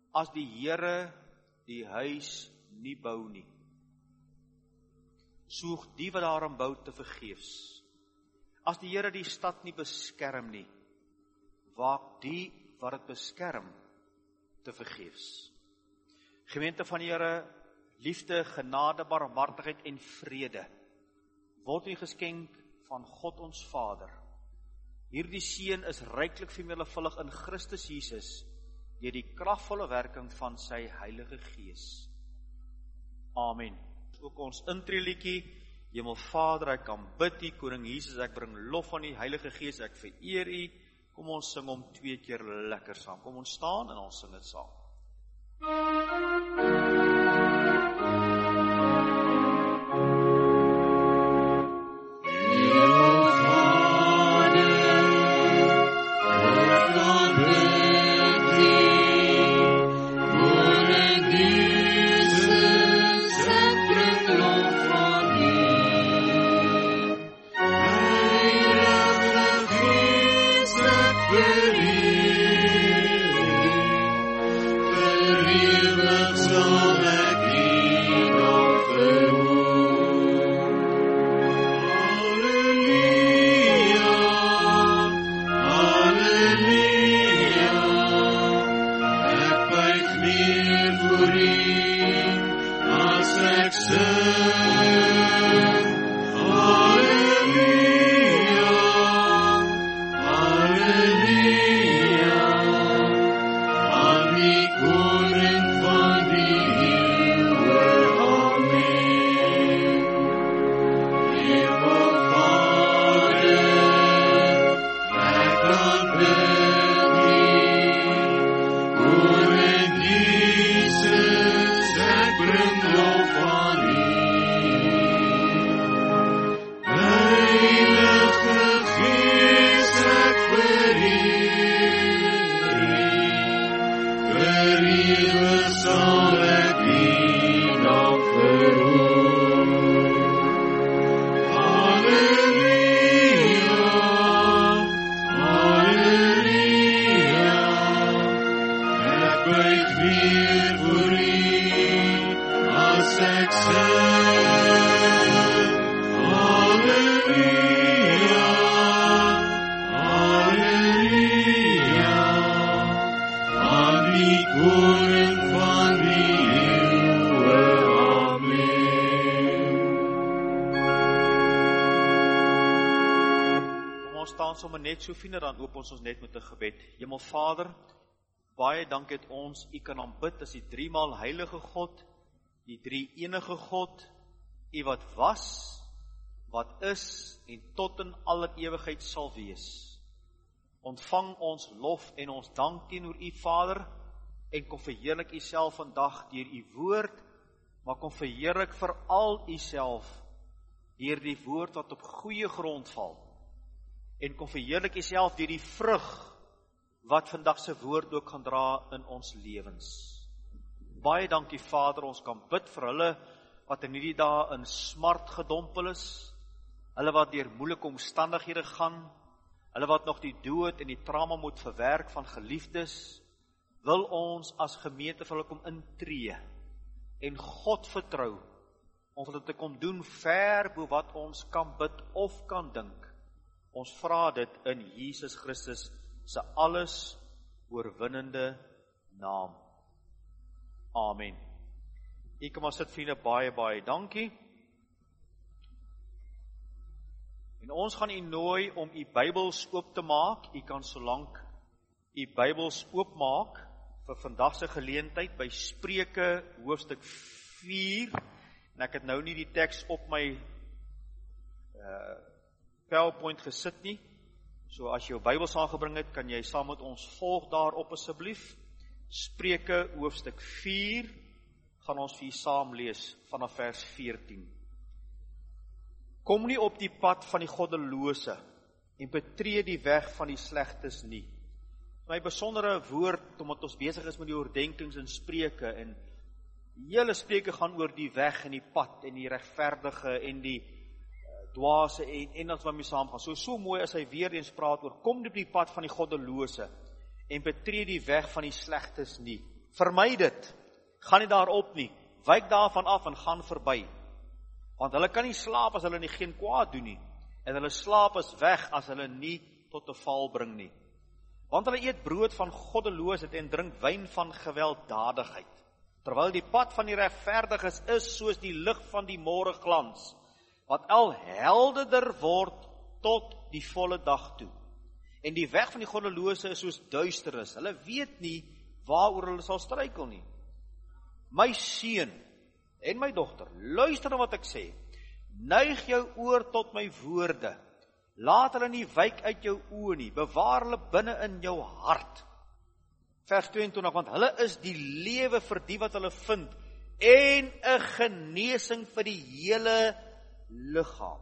as die Here die huis nie bou nie, soeg die wat daarin bou te vergeefs. As die Here die stad nie beskerm nie, waak die wat het beskerm te vergeefs. Gemeente van die Here, liefde, genade, barmhartigheid en vrede word u geskenk van God ons Vader. Hierdie seën is ryklik vermenigvuldig in Christus Jesus deur die kragvolle werking van sy Heilige Gees. Amen. Ook ons intreliedjie, Hemelvader, ek aanbid u, Koning Jesus, ek bring lof aan die Heilige Gees, ek vereer u. Kom ons sing hom 2 keer lekker saam. Kom ons staan en ons sing dit saam. Net so vriende, dan oop ons net met 'n gebed. Hemelvader, baie dankie dat ons u kan aanbid as die driemaal heilige God, die drie enige God, u wat was, wat is en tot in alle ewigheid sal wees. Ontvang ons lof en ons dank teenoor u Vader en kom verheerlik u self vandag deur u woord, maar kom verheerlik veral u self deur die woord wat op goeie grond val. En kom verheerlik u self deur die vrug wat vandag se woord ook gaan dra in ons lewens. Baie dankie Vader, ons kan bid vir hulle wat in hierdie dae in smart gedompel is, hulle wat deur moeilike omstandighede gaan, hulle wat nog die dood en die trauma moet verwerk van geliefdes, wil ons as gemeente vir hulle kom intree en God vertrou om dit te kom doen ver bo wat ons kan bid of kan dink. Ons vra dit in Jesus Christus se alles oorwinnende naam. Amen. Ek kom maar sit vriende, baie dankie. En ons gaan u nooi om u Bybels oop te maak. U kan solank u Bybels oopmaak vir vandag se geleentheid by Spreuke hoofstuk 4. En ek het nou nie die teks op my PowerPoint gesit nie. So as jy jou Bybel saamgebring het, kan jy saam met ons volg daarop asseblief. Spreuke hoofstuk 4 gaan ons vir u saam lees vanaf vers 14. Kom nie op die pad van die goddelose en betree die weg van die slegtes nie. My besondere woord, omdat ons besig is met die oordenkings en spreuke, en die hele spreuke gaan oor die weg en die pad en die regverdige en die dwaase en as wat mee saamgaan. So mooi as hy weer eens praat oor, kom op die pad van die goddelose en betree die weg van die slegtes nie. Vermy dit. Gaan nie daarop nie. Wyk daarvan af en gaan verby. Want hulle kan nie slaap as hulle nie geen kwaad doen nie. En hulle slaap is weg as hulle nie tot 'n val bring nie. Want hulle eet brood van goddeloosheid en drink wyn van gewelddadigheid. Terwyl die pad van die regverdiges is soos die lig van die môreglans, wat al helderder word tot die volle dag toe. En die weg van die goddelose is soos duisternis. Hulle weet nie waaroor hulle sal struikel nie. My seun en my dogter, luister na wat ek sê. Neig jou oor tot my woorde. Laat hulle nie wyk uit jou oë nie. Bewaar hulle binne in jou hart. Vers 22, want hulle is die lewe vir die wat hulle vind en 'n genesing vir die hele liggaam.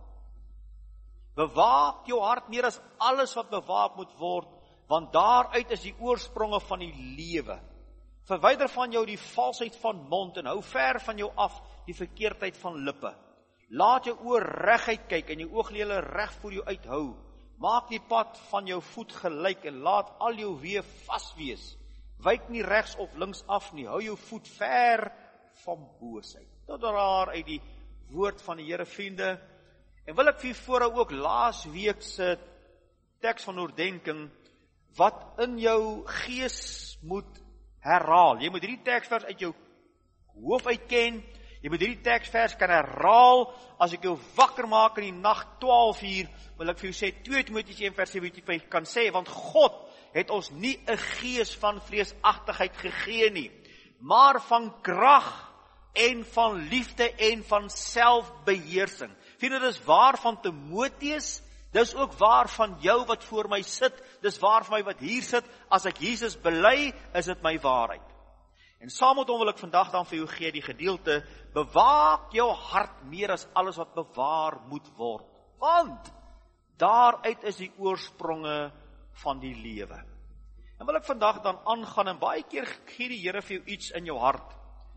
Bewaak jou hart meer as alles wat bewaak moet word, want daaruit is die oorspronge van die lewe. Verwyder van jou die valsheid van mond en hou ver van jou af die verkeerdheid van lippe. Laat jou oor reguit kyk en jou ooglede reg voor jou uithou. Maak die pad van jou voet gelyk en laat al jou weë vas wees. Wyk nie regs of links af nie, hou jou voet ver van boosheid. Tot daar uit die woord van die Here, vriende. En wil ek vir voorhou ook laas week se teks van oordenking, wat in jou gees moet herhaal. Jy moet hierdie teksvers uit jou hoof uitken. Jy moet hierdie teksvers kan herhaal. As ek jou wakker maak in die nag 12 uur, wil ek vir jou sê 2 Timoteus 1 vers 17 kan sê, want God het ons nie 'n gees van vleesagtigheid gegee nie, maar van krag en van liefde en van selfbeheersing. Vriende, dis waar van Timoteus, dis ook waar van jou wat voor my sit, dis waar van my wat hier sit. As ek Jesus bely, is dit my waarheid. En saam met hom wil ek vandag dan vir jou gee die gedeelte, bewaak jou hart meer as alles wat bewaar moet word, want daaruit is die oorspronge van die lewe. En wil ek vandag dan aangaan, en baie keer gee die Here vir jou iets in jou hart,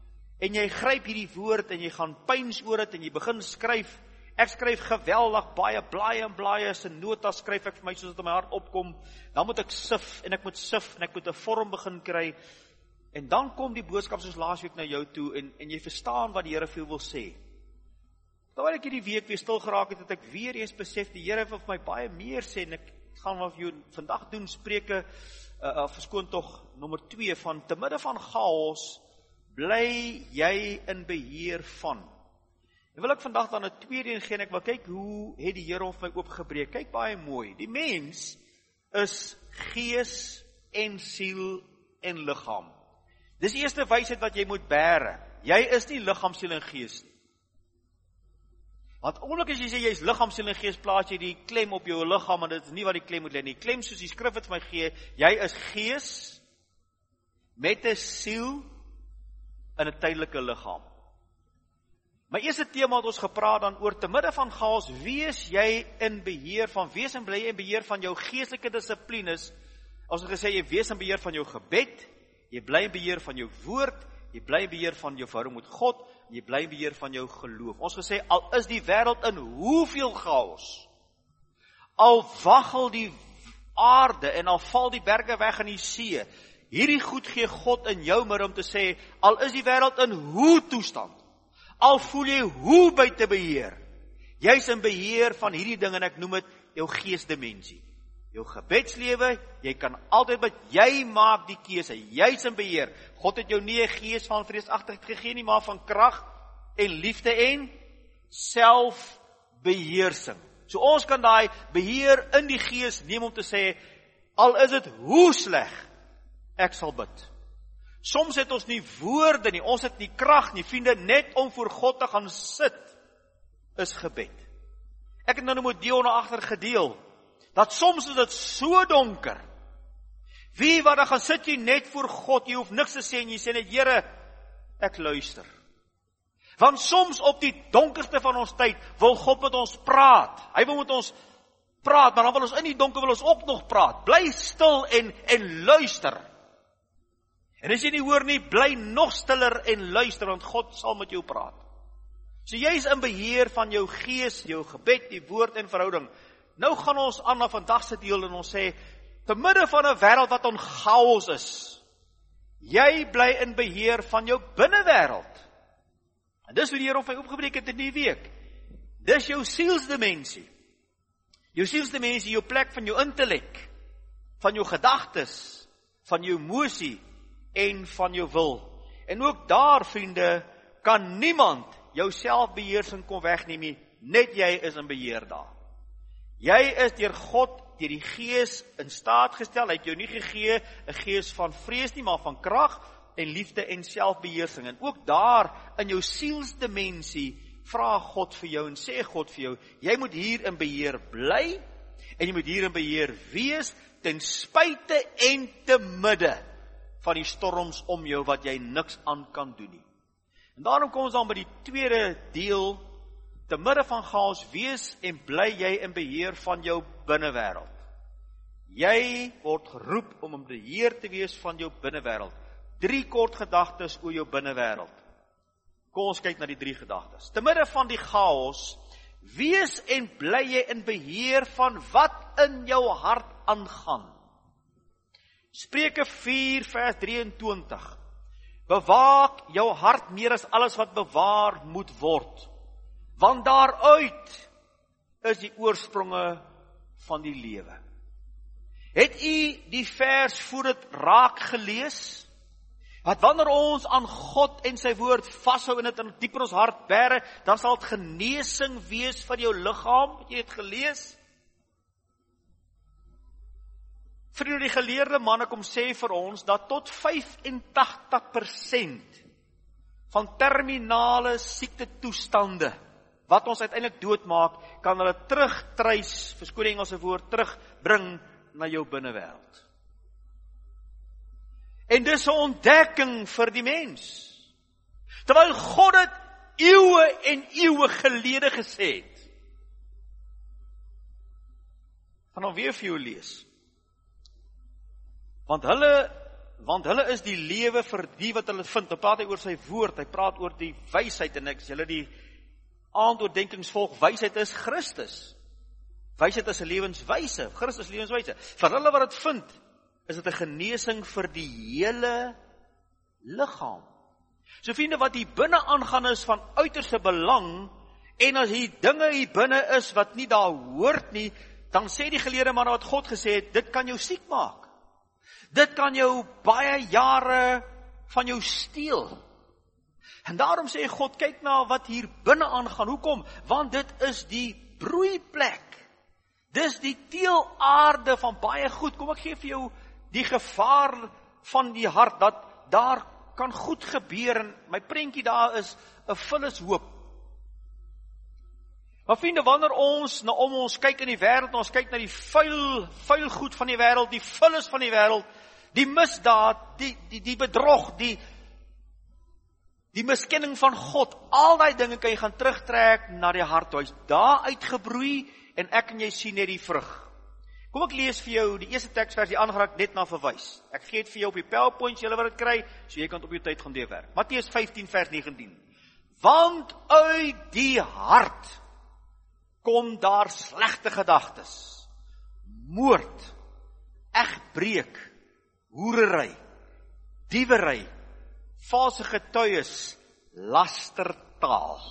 en jy gryp hierdie woord, en jy gaan pyns oor dit, en jy begin skryf. Ek skryf geweldig baie blaaie en blaaie, as 'n nota skryf ek vir my soos dit in my hart opkom, dan moet ek sif, en ek moet 'n vorm begin kry, en dan kom die boodskap soos laasweek na jou toe, en jy verstaan wat die Here vir jou wil sê. Terwyl ek hierdie week weer stil geraak het ek weer eens besef, die Here wil vir my baie meer sê, en ek gaan wat vir jou vandag doen, Spreuke, verskoon tog, nommer 2, van te midde van chaos, bly jy in beheer van. En wil ek vandag dan 'n tweede een gee, en ek wil kyk hoe het die Here hom vir my oopgebreek. Kyk baie mooi, die mens is gees en siel en liggaam. Dis die eerste wysheid wat jy moet bære. Jy is nie liggaam, siel en gees nie. Want oomblik as jy sê jy is liggaam, siel en gees, plaas jy die klem op jou liggaam, en dit is nie wat die klem moet lê nie. Die klem soos die skrif het vir my gee, jy is gees met 'n siel in 'n tydelike liggaam. My eerste tema het ons gepraat dan oor te midde van chaos, wees jy in beheer van, wees en bly in beheer van jou geestelike dissiplines. Ons het gesê, jy wees in beheer van jou gebed, jy bly in beheer van jou woord, jy bly in beheer van jou verhouding met God, jy bly in beheer van jou geloof. Ons gesê, al is die wêreld in hoeveel chaos, al waggel die aarde en al val die berge weg in die see, hierdie goed gee God in jou midde om te sê, al is die wêreld in hoe toestand, al voel jy hoe buite beheer, jy's in beheer van hierdie ding, en ek noem dit jou geesdimensie. Jou gebedslewe, jy kan altyd bid, jy maak die keuse, jy's in beheer. God het jou nie 'n gees van vreesagtigheid gegee nie, maar van krag en liefde en selfbeheersing. So ons kan daai beheer in die gees neem om te sê, al is dit hoe sleg, ek sal bid. Soms het ons nie woorde nie, ons het nie krag nie, vriende, net om voor God te gaan sit, is gebed. Ek het nou met Dion agter gedeel, dat soms is dit so donker, wie wat dan gaan sit jy net voor God, jy hoef niks te sê, en jy sê net, Here, ek luister. Want soms op die donkerste van ons tyd, wil God met ons praat, hy wil met ons praat, maar dan wil ons in die donker, wil ons ook nog praat, bly stil en luister. En as jy nie hoor nie, bly nog stiller en luister, want God sal met jou praat. So jy is in beheer van jou gees, jou gebed, die woord en verhouding. Nou gaan ons aan na vandag se deel en ons sê, te midde van 'n wêreld wat in chaos is, Jy bly in beheer van jou binnewêreld. En dis hoe die Here hom vir my opgebreek het in die week. Dis jou sielsdimensie. Jou sielsdimensie, jou plek van jou intellek, van jou gedagtes, van jou emosie en van jou wil. En ook daar, vriende, kan niemand jou selfbeheersing kom wegneem nie, net jy is in beheer daar. Jy is deur God, deur die Gees in staat gestel, hy het jou nie gegee 'n gees van vrees nie, maar van krag en liefde en selfbeheersing. En ook daar in jou sielsdimensie vra God vir jou en sê God vir jou, jy moet hier in beheer bly en jy moet hier in beheer wees ten spyte en te midde van die storms om jou wat jy niks aan kan doen nie. En daarom kom ons dan by die tweede deel, te midde van chaos wees en bly jy in beheer van jou binnewêreld. Jy word geroep om in beheer te wees van jou binnewêreld. 3 kort gedagtes oor jou binnewêreld. Kom ons kyk na die 3 gedagtes. Te midde van die chaos, wees en bly jy in beheer van wat in jou hart aangaan. Spreuke 4 vers 23. Bewaak jou hart meer as alles wat bewaar moet word, want daaruit is die oorspronge van die lewe. Het u die vers voor dit raak gelees? Dat wanneer ons aan God en sy woord vashou en dit in diep in ons hart bære, dan sal dit genesing wees vir jou liggaam. Het jy dit gelees? Vriende, die geleerde manne kom sê vir ons dat tot 85% van terminale siektetoestande wat ons uiteindelik doodmaak, kan hulle terugtreis, verskoon die Engelse woord, terugbring na jou binnewêreld. En dis 'n ontdekking vir die mens. Terwyl God dit eeue en eeue gelede gesê het. Gaan nou weer vir jou lees. Want hulle is die lewe vir die wat hulle vind. Dan praat hy oor sy woord, hy praat oor die wysheid, en ek sê hulle die aandoordenkings volg, wysheid is Christus. Wysheid is 'n lewenswyse, Christus lewenswyse. Vir hulle wat dit vind, is dit 'n genesing vir die hele liggaam. So vriende, wat hier binne aangaan is van uiterste belang, en as hier dinge hier binne is wat nie daar hoort nie, dan sê die geleerde manne wat God gesê het, dit kan jou siek maak. Dit kan jou baie jare van jou steel. En daarom sê God, kyk na wat hier binne aangaan. Hoekom? Want dit is die broeiplek. Dis die teelaarde van baie goed. Kom, ek gee vir jou die gevaar van die hart, dat daar kan goed gebeur, en my prentjie daar is 'n vullishoop. Maar vriende, wanneer ons om ons kyk in die wêreld, ons kyk na die vuil goed van die wêreld, die vullis van die wêreld, die misdaad, die bedrog, die miskenning van God, al die dinge kan jy gaan terugtrek na die hart, hy is daar uitgebroei, en ek en jy sien net die vrug. Kom ek lees vir jou die eerste teksvers, die aangeraak net na verwys. Ek gee dit vir jou op die PowerPoint, julle wat dit kry, so jy kan op jou tyd gaan deurwerk. Matteus 15 vers 19. Want uit die hart kom daar slegte gedagtes, moord, egbreek, hoerery, diewery, valse getuies, lastertaal.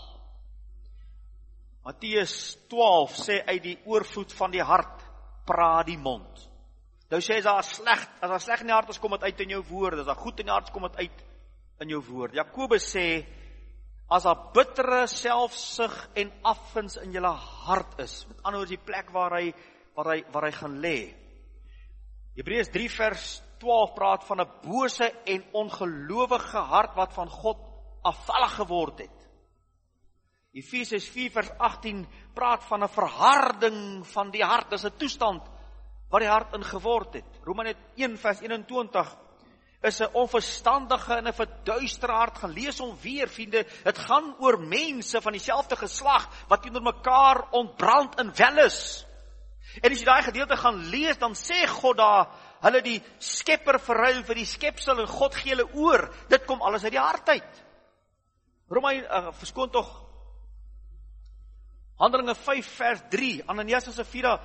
Matteus 12 sê uit die oorvloed van die hart praat die mond. Nou sê as daar sleg in die hart is, kom dit uit in jou woorde, as daar goed in die hart is, kom dit uit in jou woord. Jakobus sê, as daar bittere selfsug en afguns in julle hart is, met ander woorde die plek waar hy gaan lê. Hebreërs 3 vers 12 praat van 'n bose en ongelowige hart wat van God afvallig geword het. Efesiërs 4 vers 18 praat van 'n verharding van die hart. Dis 'n toestand wat die hart in geword het. Romeine 1 vers 21 is 'n onverstandige en 'n verduistere hart. Gaan lees hom weer, vriende. Dit gaan oor mense van dieselfde geslag wat teenoor mekaar ontbrand in wel is. En as jy daai gedeelte gaan lees, dan sê God daar, hulle die skepper verruil vir die skepsel en God gee hulle oor. Dit kom alles uit die hart uit. Verskoon tog, Handelinge 5 vers 3, Ananias en Safira,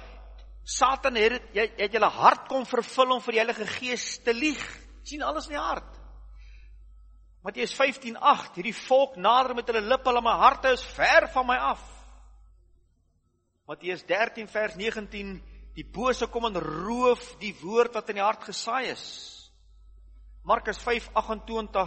Satan het julle hart kom vervul om vir die Heilige Gees te lieg. Sien alles in die hart. Matteus 15:8, hierdie volk nader met hulle lippe, hulle my harte is ver van my af. Matteus 13 vers 19, die bose kom en roof die woord wat in die hart gesaai is. Markus 5:28,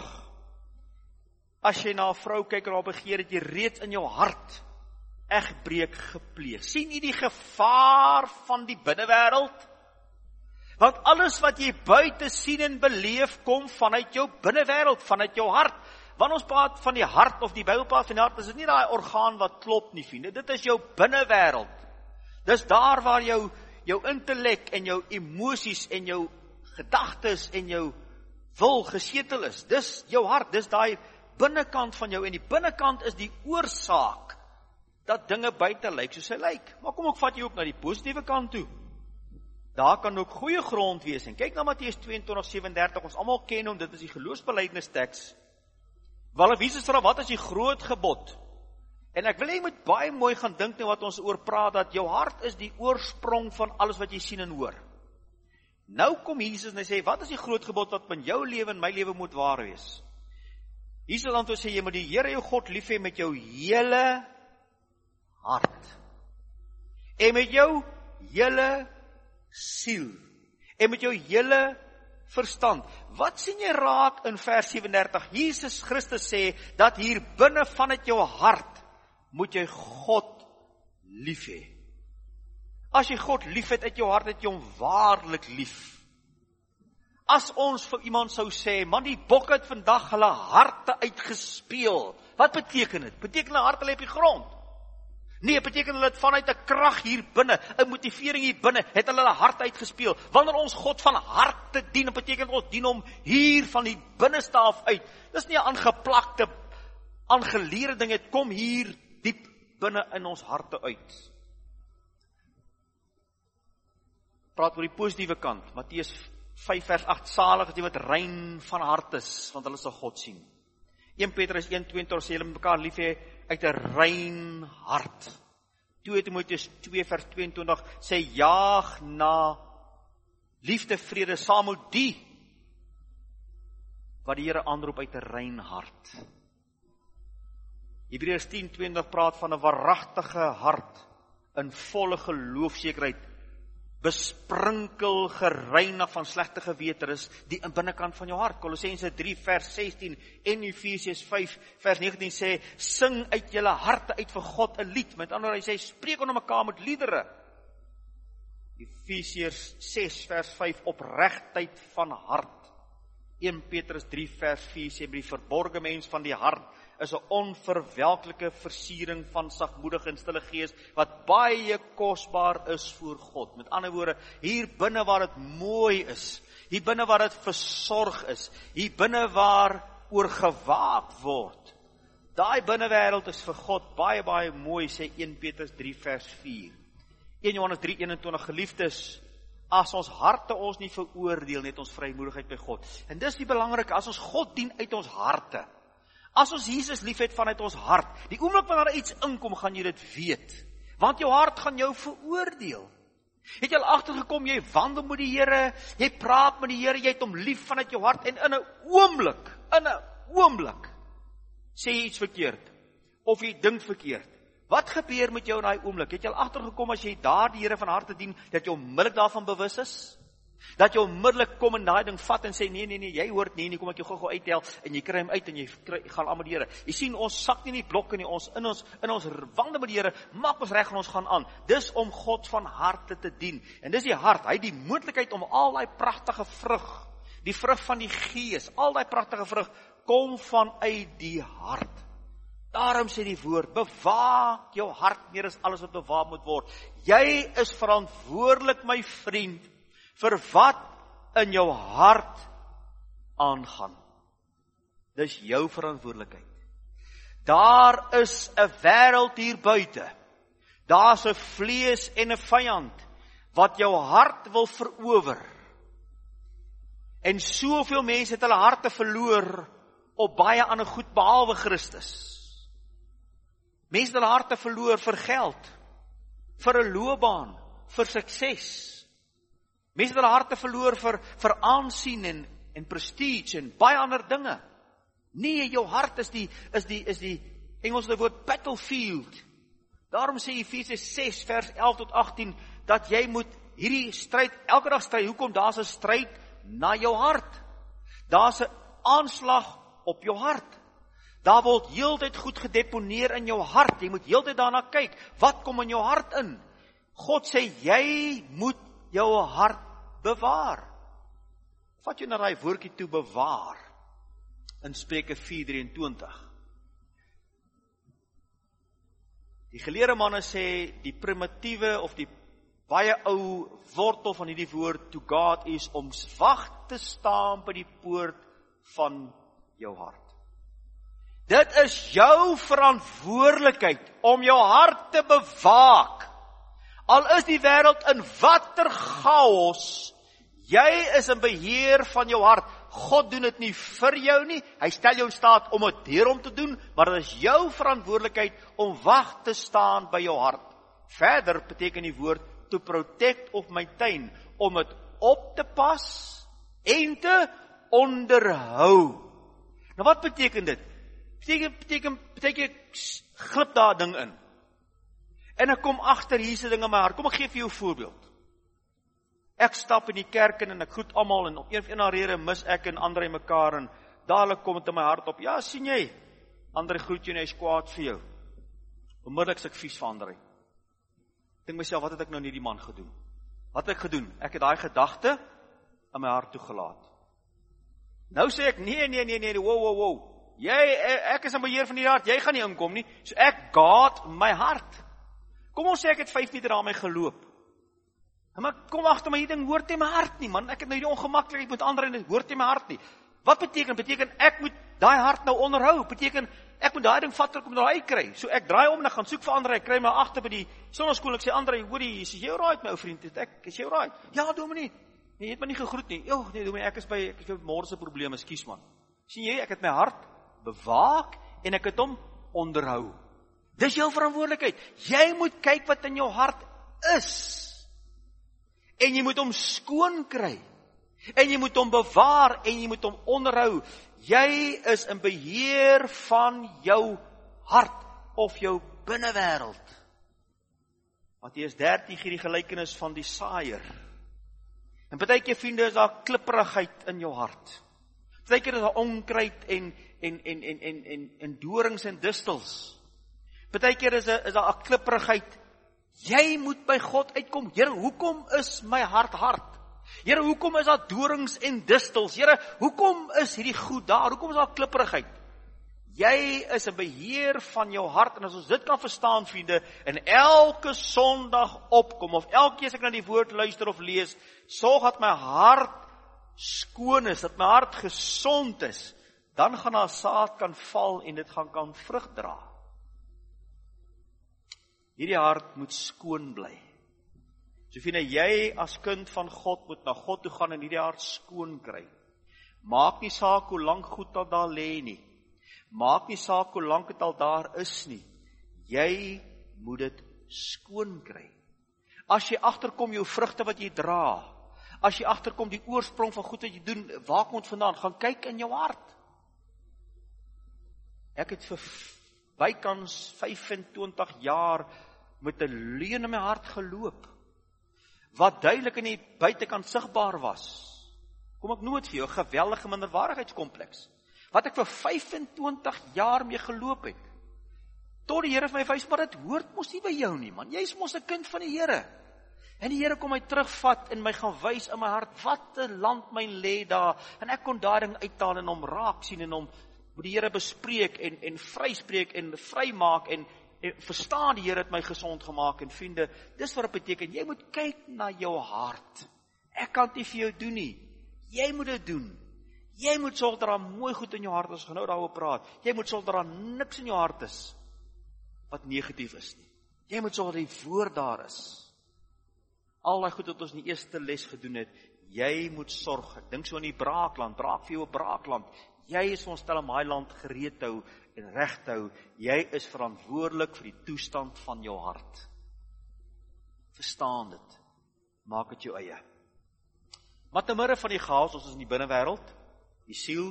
as jy na 'n vrou kyk en haar begeer, het jy reeds in jou hart egbreek gepleeg. Sien jy die gevaar van die binnewêreld? Want alles wat jy buite sien en beleef, kom vanuit jou binnewêreld, vanuit jou hart. Wanneer ons praat van die hart, of die Bybel praat van die hart, is dit nie daai orgaan wat klop nie, vriende. Dit is jou binnewêreld. Dis daar waar jou intellek en jou emosies en jou gedagtes en jou wil gesetel is. Dis jou hart, dis daai binnekant van jou, en die binnekant is die oorsaak dat dinge buite lyk soos hy lyk. Maar kom ek vat jy ook na die positiewe kant toe. Daar kan ook goeie grond wees, en kyk na Matteus 22:37, ons almal ken hom, dit is die geloofsbelijdenisteks. Wel, Jesus vra, wat is die groot gebod? En ek wil jy moet baie mooi gaan dink nou wat ons oor praat, dat jou hart is die oorsprong van alles wat jy sien en hoor. Nou kom Jesus en hy sê, wat is die groot gebod wat in jou lewe en my lewe moet waar wees? Jesus antwoord sê, jy moet die Here jou God lief hê met jou hele hart. En met jou hele siel. En met jou hele verstand. Wat sien jy raak in vers 37? Jesus Christus sê, dat hier binne vanuit jou hart, moet jy God lief hê. As jy God lief het uit jou hart, het jy hom waarlik lief. As ons vir iemand sou sê, man, die bok het vandag hulle harte uitgespeel. Wat beteken dit? Beteken hulle hart hulle op die grond? Nee, beteken hulle het vanuit 'n krag hier binne, 'n motivering hier binne, het hulle hart uitgespeel. Wanneer ons God van harte dien, beteken ons dien hom hier van die binneste af uit. Dis nie 'n aangeplakte, aangeleerde ding, het kom hier diep binne in ons harte uit. Praat oor die positiewe kant, Matteus 5 vers 8, salig is die wat rein van hart is, want hulle sal God sien. 1 Petrus 1:22 sê, julle moet mekaar lief hê uit 'n rein hart. 2 Timoteus 2 vers 22 sê, jaag na liefde, vrede, saam met die wat die Here aanroep uit 'n rein hart. Hebreërs 10:20 praat van 'n waaragtige hart in volle geloofsekerheid, besprinkel, gereinig van slegte gewete, is die in binnekant van jou hart. Kolossense 3 vers 16 en Efesiërs 5 vers 19 sê, sing uit julle harte uit vir God 'n lied. Met ander woorde, hy sê, spreek onder mekaar met liedere. Efesiërs 6 vers 5, opregtheid van hart. 1 Petrus 3 vers 4 sê, die verborge mens van die hart is 'n onverwelklike versiering van sagmoedige en stille gees, wat baie kosbaar is voor God. Met ander woorde, hier binne waar dit mooi is, hier binne waar dit versorg is, hier binne waar oor gewaak word, daai binnewêreld is vir God baie, baie mooi, sê 1 Petrus 3 vers 4. 1 Johannes 3:21, geliefdes, as ons harte ons nie veroordeel, net ons vrymoedigheid by God. En dis die belangrike, as ons God dien uit ons harte, as ons Jesus lief het vanuit ons hart, die oomblik wanneer iets inkom, gaan jy dit weet. Want jou hart gaan jou veroordeel. Het jy al agtergekom, jy wandel met die Here, jy praat met die Here, jy het hom lief vanuit jou hart, en in 'n oomblik, sê jy iets verkeerd, of jy dink verkeerd. Wat gebeur met jou in daai oomblik? Het jy al agtergekom, as jy daar die Here van harte dien, dat jy onmiddellik daarvan bewus is? Dat jy onmiddellik kom en daai ding vat en sê, nee, jy hoort nie, kom ek jou gou uittel, en jy kry hom uit, en jy gaan aan met die Here. Jy sien, ons sak nie in die blokke nie, in ons wandel met die Here, maak ons reg en ons gaan aan. Dis om God van harte te dien. En dis die hart, hy het die moontlikheid om al die pragtige vrug, die vrug van die Gees, al die pragtige vrug, kom vanuit die hart. Daarom sê die woord, bewaak jou hart meer as alles wat bewaak moet word. Jy is verantwoordelik, my vriend, vir wat in jou hart aangaan. Dis jou verantwoordelikheid. Daar is 'n wêreld hier buite. Daar's 'n vlees en 'n vyand wat jou hart wil verower. En soveel mense het hulle harte verloor op baie ander goed behalwe Christus. Mense het hulle harte verloor vir geld, vir 'n loopbaan, vir sukses. Mense het hulle harte verloor vir aansien en prestige en baie ander dinge. Nee, jou hart is die Engelse woord battlefield. Daarom sê Efesiërs 6 vers 11 tot 18, dat jy moet hierdie stryd, elke dag stryd. Hoekom? Daar's 'n stryd na jou hart. Daar's 'n aanslag op jou hart. Daar word heeltyd goed gedeponeer in jou hart. Jy moet heeltyd daarna kyk. Wat kom in jou hart in? God sê, jy moet jou hart bewaar. Vat jy na daai woordjie toe, bewaar. In Spreuke 4:23. Die geleerde manne sê, die primitiewe of die baie ou wortel van hierdie woord, to God, is om wag te staan by die poort van jou hart. Dit is jou verantwoordelikheid om jou hart te bewaak. Al is die wêreld in watter chaos, jy is in beheer van jou hart. God doen dit nie vir jou nie, hy stel jou in staat om dit deur hom te doen, maar dit is jou verantwoordelikheid om wag te staan by jou hart. Verder beteken die woord to protect of maintain, om dit op te pas en te onderhou. Nou wat beteken dit? Beteken ek glip daar ding in. En ek kom agter hierse ding in my hart. Kom ek gee vir jou 'n voorbeeld. Ek stap in die kerk in en ek groet almal en op een of ander rede mis ek en Andre mekaar en dadelik kom dit in my hart op. Ja, sien jy? Andre groet jou en hy is kwaad vir jou. Onmiddellik is ek vies vir Andre. Dink myself, wat het ek nou nie die man gedoen? Wat het ek gedoen? Ek het daai gedagte in my hart toegelaat. Nou sê ek, nee, wow. Ek is in beheer van die hart, jy gaan nie inkom nie. So ek guard my hart. Kom ons sê ek het 5 meter aan my geloop. Maar kom agter my, hierdie ding hoort in my hart nie, man. Ek het nou hierdie ongemaklikheid met ander en dit hoort in my hart nie. Wat beteken? Beteken ek moet daai hart nou onderhou. Beteken ek moet daai ding vat terug om daai kry. So ek draai om en ek gaan soek vir ander. Ek kry my agter by die sonneskool. Ek sê Andre, hoorie, is jy right my ou vriend? Is jy right? Ja, dominee. Nee, jy het my nie gegroet nie. Nee, dominee, ek is by môre se probleme, ekskuus man. Sien jy, ek het my hart bewaak en ek het hom onderhou. Dis jou verantwoordelikheid. Jy moet kyk wat in jou hart is. En jy moet hom skoon kry. En jy moet hom bewaar en jy moet hom onderhou. Jy is in beheer van jou hart of jou binnewêreld. Matteus 13 gee die gelykenis van die saaier. En partykeer vriende is daar klipperigheid in jou hart. Partykeer is daar onkruid en dorings en distels. Partykeer is daar 'n klipperigheid. Jy moet by God uitkom. Here, hoekom is my hart hard? Here, hoekom is daar dorings en distels? Here, hoekom is hierdie goed daar? Hoekom is daar klipperigheid? Jy is 'n beheer van jou hart, en as ons dit kan verstaan, vriende, en elke Sondag opkom, of elke keer as ek na die woord luister of lees, sorg dat my hart skoon is, dat my hart gesond is, dan gaan daar saad kan val en dit gaan kan vrug dra. Hierdie hart moet skoon bly. So vriende, jy as kind van God moet na God toe gaan en hierdie hart skoon kry. Maak nie saak hoe lank goed al daar lê nie. Maak nie saak hoe lank dit al daar is nie. Jy moet dit skoon kry. As jy agterkom jou vrugte wat jy dra, as jy agterkom die oorsprong van goed wat jy doen, waar kom dit vandaan? Gaan kyk in jou hart. Ek het vir bykans 25 jaar met 'n leuen in my hart geloop, wat duidelik in die buitekant sigbaar was. Kom ek noem dit vir jou, 'n geweldige minderwaardigheidskompleks, wat ek vir 25 jaar mee geloop het. Tot die Here vir my wys, maar dit hoort mos nie by jou nie, man. Jy is mos 'n kind van die Here. En die Here kom my terugvat en my gaan wys in my hart, wat 'n landmyn lê daar, en ek kon daai ding uithaal en hom raak sien en hom met die Here bespreek en vryspreek en vrymaak en verstaan die Here het my gesond gemaak. En vriende, dis wat dit beteken, jy moet kyk na jou hart. Ek kan dit vir jou doen nie. Jy moet dit doen. Jy moet sorg dat daar mooi goed in jou hart is, nou daaroor praat. Jy moet sorg dat daar niks in jou hart is wat negatief is nie. Jy moet sorg dat die woord daar is. Al die goed wat ons in die eerste les gedoen het, jy moet sorg. Ek dink so aan die braakland, braak vir jou 'n braakland. Jy is ontstel om daai land gereed te hou en reg te hou. Jy is verantwoordelik vir die toestand van jou hart. Verstaan dit. Maak dit jou eie. Maar te midde van die chaos, ons is in die binnewêreld, die siel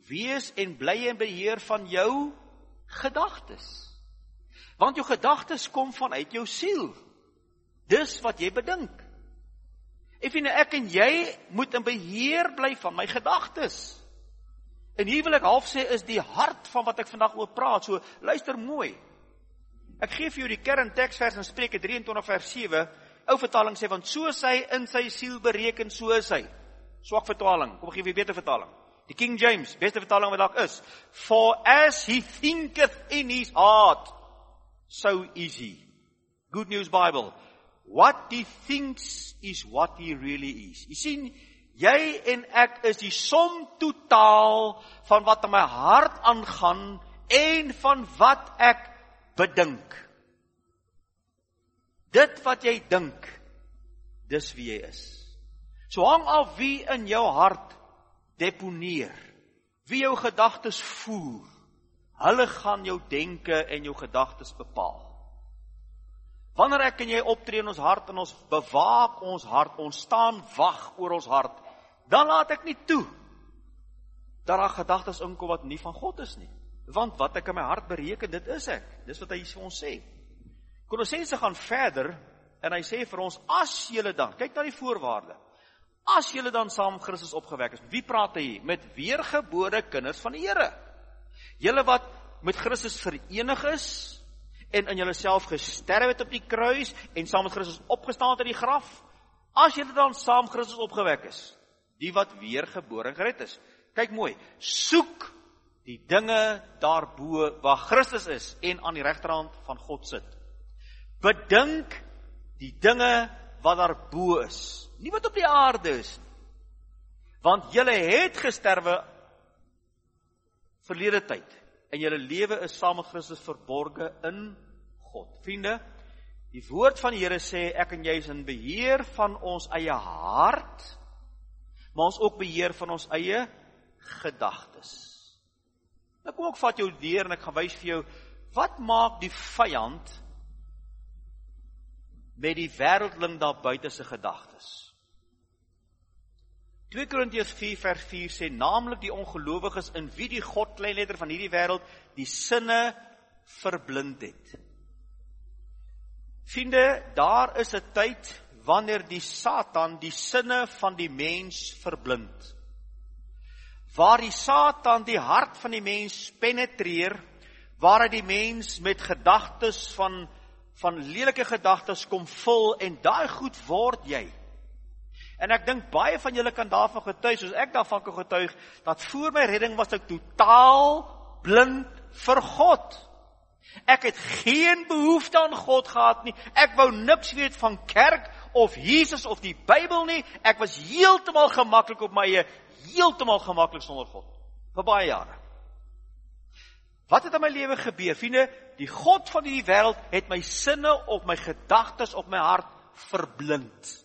wees en bly in beheer van jou gedagtes. Want jou gedagtes kom vanuit jou siel. Dis wat jy bedink. Ek en jy moet in beheer bly van my gedagtes. En hier wil ek half sê is die hart van wat ek vandag oor praat. So luister mooi. Ek gee vir jou die kernteksvers in Spreuke 23 vers 7. Ou vertaling sê, want so is hy in sy siel bereken, so is hy. Swak vertaling, kom ek gee vir beter vertaling. Die King James, beste vertaling wat daar is. For as he thinketh in his heart, so is he. Good News Bible. What he thinks is what he really is. Jy sien, jy en ek is die som totaal van wat in my hart aangaan en van wat ek bedink. Dit wat jy dink, dis wie jy is. So hang af wie in jou hart deponeer, wie jou gedagtes voer, hulle gaan jou denke en jou gedagtes bepaal. Wanneer ek en jy optree in ons hart en ons bewaak ons hart, ons staan wag oor ons hart, dan laat ek nie toe dat daar gedagtes inkom wat nie van God is nie. Want wat ek in my hart bereken, dit is ek. Dis wat hy vir ons sê. Kolossense gaan verder en hy sê vir ons, as julle dan, kyk na die voorwaarde, as julle dan saam met Christus opgewek is, wie praat hy? Met weergebore kinders van die Here. Julle wat met Christus verenig is, en in julle self gesterf het op die kruis, en saam met Christus opgestaan het uit die graf, as julle dan saam Christus opgewek is, die wat weergebore en gered is. Kyk mooi, soek die dinge daarbo waar Christus is, en aan die regterhand van God sit. Bedink die dinge wat daarbo is, nie wat op die aarde is nie. Want julle het gesterwe verlede tyd, en julle lewe is saam met Christus verborge in God. Vriende, die woord van die Here sê, ek en jy is in beheer van ons eie hart, maar ons ook beheer van ons eie gedagtes. Nou kom ek vat jou deur en ek gaan wys vir jou, wat maak die vyand met die wêreldling daar buite se gedagtes? 2 Korintiërs 4 vers 4 sê, naamlik die ongelowiges in wie die God kleinletter van hierdie wêreld die sinne verblind het. Vriende, daar is 'n tyd wanneer die Satan die sinne van die mens verblind. Waar die Satan die hart van die mens penetreer, waar hy die mens met gedagtes van lelike gedagtes kom vul, en daai goed word jy. En ek dink baie van julle kan daarvan getuig, soos ek daarvan kan getuig, dat voor my redding was ek totaal blind vir God. Ek het geen behoefte aan God gehad nie, ek wou niks weet van kerk, of Jesus, of die Bybel nie, ek was heeltemal gemaklik op my eie, heeltemal gemaklik sonder God, vir baie jare. Wat het in my lewe gebeur? Vriende, die God van die wêreld het my sinne op my gedagtes op my hart verblind.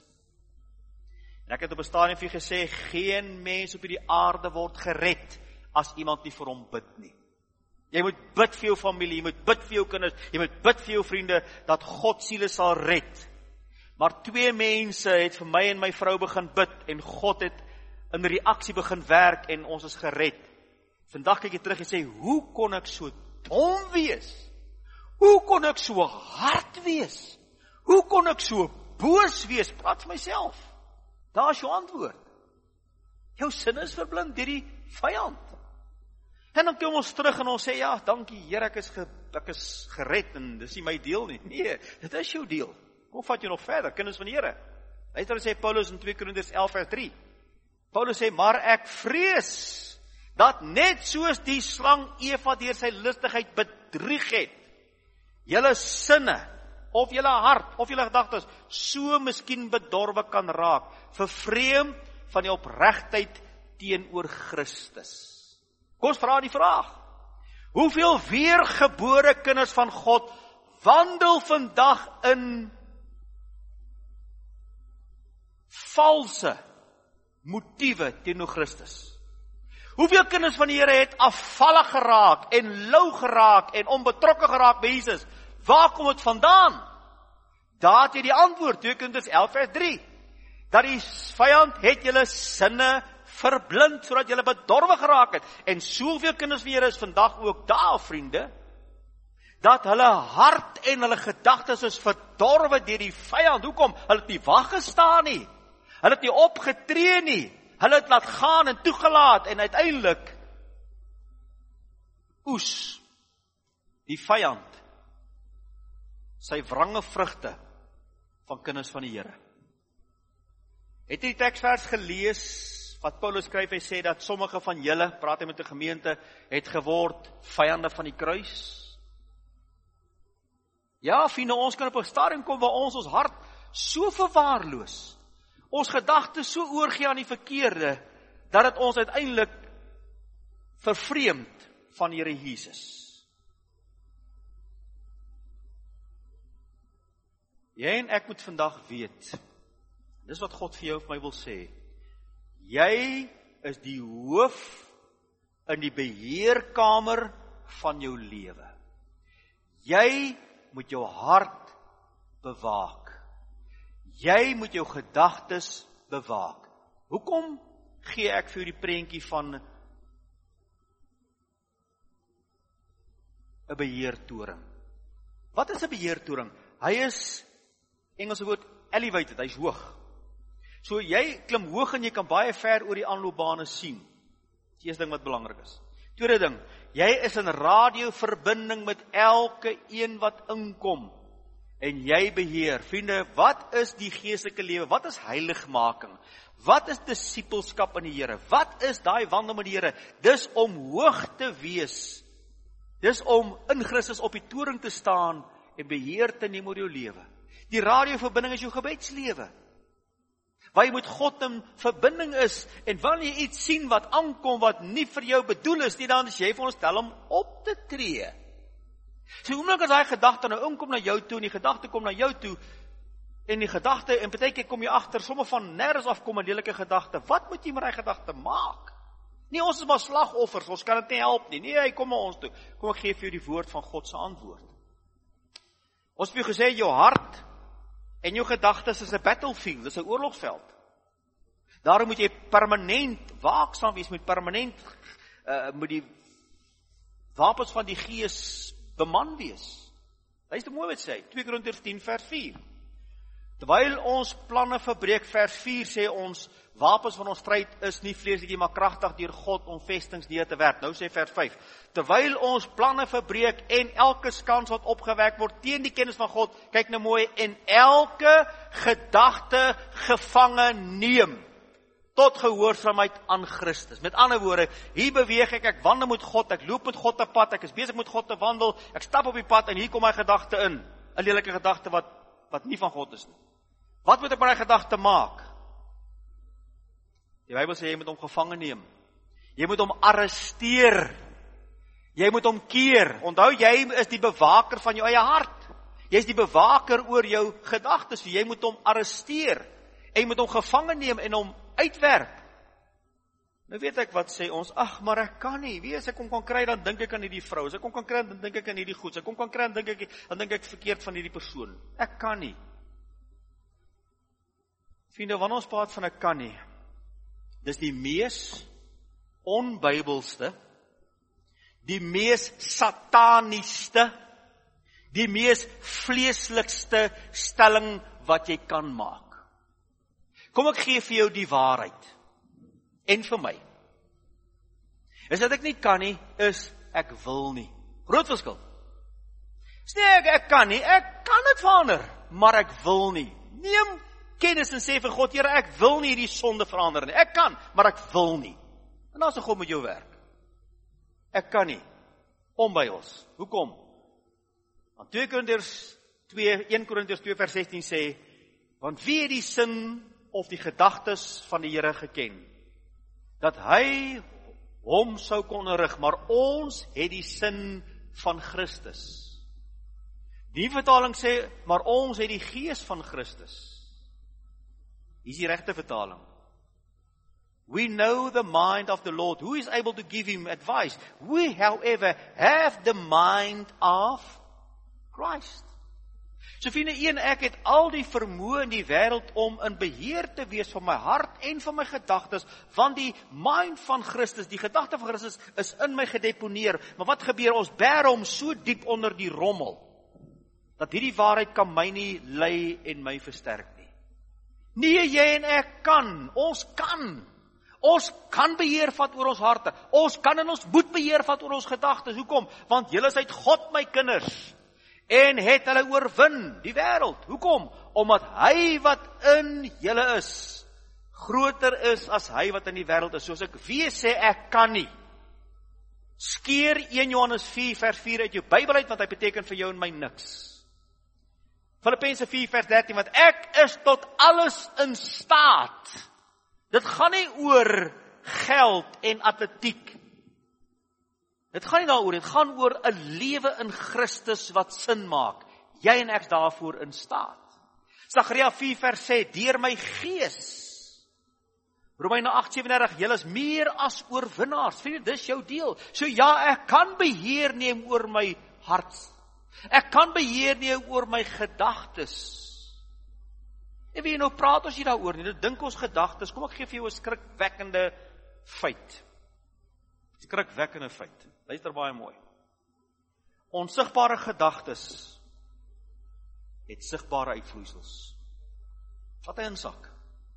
En ek het op 'n stadium vir gesê, geen mens op hierdie aarde word gered as iemand nie vir hom bid nie. Jy moet bid vir jou familie, jy moet bid vir jou kinders, jy moet bid vir jou vriende, dat God siele sal red. Maar 2 mense het vir my en my vrou begin bid, en God het in reaksie begin werk, en ons is gered. Vandag kyk ek terug en sê, hoe kon ek so dom wees? Hoe kon ek so hard wees? Hoe kon ek so boos wees? Praat vir myself. Daar is jou antwoord. Jou sinne is verblind deur die vyand. En dan kom ons terug en ons sê, ja, dankie Here, ek is gered, en dis nie my deel nie. Nee, dit is jou deel. Kom vat jy nog verder, kinders van die Here. Luister, sê Paulus in 2 Korintiërs 11 vers 3. Paulus sê, maar ek vrees, dat net soos die slang Eva deur sy lustigheid bedrieg het, julle sinne, of julle hart, of julle gedagtes, so miskien bedorwe kan raak, vervreem van die opregtheid teenoor Christus. Kom ons vra die vraag, hoeveel weergebore kinders van God wandel vandag in valse motiewe teenoor Christus? Hoeveel kinders van die Here het afvallig geraak en lou geraak en onbetrokke geraak by Jesus? Waar kom dit vandaan? Daar het jy die antwoord, 2 Korintiërs 11 vers 3. Dat die vyand het julle sinne verblind, sodat julle bedorwe geraak het. En soveel kinders van Here is vandag ook daar, vriende, dat hulle hart en hulle gedagtes is verdorwe deur die vyand. Hoekom? Hulle het nie wag gestaan nie. Hulle het nie opgetree nie. Hulle het laat gaan en toegelaat en uiteindelik oes die vyand sy wrange vrugte van kinders van die Here. Het jy die teksvers gelees wat Paulus skryf? Hy sê dat sommige van julle, praat hy met 'n gemeente, het geword vyande van die kruis. Ja, vriende, ons kan op 'n stadium kom waar ons hart so verwaarloos, ons gedagtes so oorgee aan die verkeerde, dat het ons uiteindelik vervreemd van Here Jesus. Jy en ek moet vandag weet, dis wat God vir jou of my wil sê, jy is die hoof in die beheerkamer van jou lewe. Jy moet jou hart bewaak. Jy moet jou gedagtes bewaak. Hoekom gee ek vir die prentjie van 'n beheertoring? Wat is 'n beheertoring? Hy is, Engelse woord, elevated, hy is hoog. So jy klim hoog en jy kan baie ver oor die aanloopbane sien. Dis die eerste ding wat belangrik is. Tweede ding, jy is in radioverbinding met elke een wat inkom. En jy beheer. Vriende, wat is die geestelike lewe? Wat is heiligmaking? Wat is disippelskap in die Here? Wat is daai wandel met die Here? Dis om hoog te wees. Dis om in Christus op die toring te staan en beheer te neem oor jou lewe. Die radioverbinding is jou gebedslewe. Waar jy met God in verbinding is, en wanneer jy iets sien wat aankom, wat nie vir jou bedoel is nie, dan is jy veronderstel om op te tree. So oomblik as daai gedagte nou inkom na jou toe, en die gedagte kom na jou toe, en die gedagte, en partykeer kom jy agter, somme van nêrens af kom 'n lelike gedagte, wat moet jy met daai gedagte maak? Nee, ons is maar slagoffers, ons kan dit nie help nie. Nee, hy kom na ons toe. Kom, ek gee vir jou die woord van God se antwoord. Ons het vir jou gesê, jou hart en jou gedagtes is 'n battlefield, dis 'n oorlogsveld. Daarom moet jy permanent waaksaam wees, moet permanent moet die wapens van die Gees beman wees. Luister mooi wat sê, 2 Korintiërs 10 vers 4. Terwyl ons planne verbreek, vers 4 sê ons, wapens van ons stryd is nie vleeslik nie, maar kragtig deur God om vestings neer te werp. Nou sê vers 5, terwyl ons planne verbreek en elke skans wat opgewek word teen die kennis van God, kyk nou mooi, en elke gedagte gevange neem tot gehoorsaamheid aan Christus. Met ander woorde, hier beweeg ek wandel met God, ek loop met God 'n pad, ek is besig met God te wandel, ek stap op die pad en hier kom my gedagte in, 'n lelike gedagte wat nie van God is nie. Wat moet ek met daai gedagte maak? Die Bybel sê jy moet hom gevange neem. Jy moet hom arresteer. Jy moet hom keer. Onthou, jy is die bewaker van jou eie hart. Jy is die bewaker oor jou gedagtes. Jy moet hom arresteer. En jy moet hom gevange neem en hom uitwerp. Nou weet ek wat sê ons, ag, maar ek kan nie. Wie as ek hom kan kry, dan dink ek aan hierdie vrou. As ek hom kan kry, dan dink ek aan hierdie goed. As ek hom kan kry, dan dink ek verkeerd van hierdie persoon. Ek kan nie. Vriende, wanneer ons praat van ek kan nie, dis die mees onbybelste, die mees satanieste, die mees vleeslikste stelling wat jy kan maak. Kom, ek gee vir jou die waarheid. En vir my. Is dat ek nie kan nie, is ek wil nie. Groot verskil. Is nie ek kan nie, ek kan dit verander, maar ek wil nie. Neem kennis en sê vir God, Here, ek wil nie hierdie sonde verander nie. Ek kan, maar ek wil nie. En dan sê God met jou werk. Ek kan nie. Onbybels. Hoekom? Want 1 Korintiërs 2 vers 16 sê, want wie het die sin of die gedagtes van die Here geken? Dat hy hom sou kon rig, maar ons het die sin van Christus. Die vertaling sê, maar ons het die gees van Christus. Hier is die regte vertaling. We know the mind of the Lord. Who is able to give him advice? We, however, have the mind of Christ. So vriende, ek het al die vermoë in die wêreld om in beheer te wees van my hart en van my gedagtes, want die mind van Christus, die gedagte van Christus is in my gedeponeer. Maar wat gebeur? Ons bære hom so diep onder die rommel, dat hierdie waarheid kan my nie lei en my versterk nie. Nee, jy en ek kan, ons kan beheer vat oor ons harte, ons kan en ons moet beheer vat oor ons gedagtes. Hoekom? Want julle is uit God my kinders, en het hulle oorwin die wêreld. Hoekom? Omdat hy wat in julle is, groter is as hy wat in die wêreld is. Soos ek weer sê, ek kan nie. Skeer 1 Johannes 4 vers 4 uit jou Bybel uit, want hy beteken vir jou en my niks. Filippense 4 vers 13, want ek is tot alles in staat. Dit gaan nie oor geld en atletiek. Dit gaan nie daaroor, dit gaan oor 'n lewe in Christus wat sin maak. Jy en ek is daarvoor in staat. Sagaria 4 vers sê, deur my gees. Romeine 8:37, julle is meer as oorwinnaars. Vriende, dis jou deel. So ja, ek kan beheer neem oor my hart. Ek kan beheer neem oor my gedagtes. En wie nou praat ons hier daaroor nie, nou dink ons gedagtes, kom ek gee vir jou 'n skrikwekkende feit. Skrikwekkende feit. Luister baie mooi. Onsigbare gedagtes het sigbare uitvloeisels. Vat hy in sak.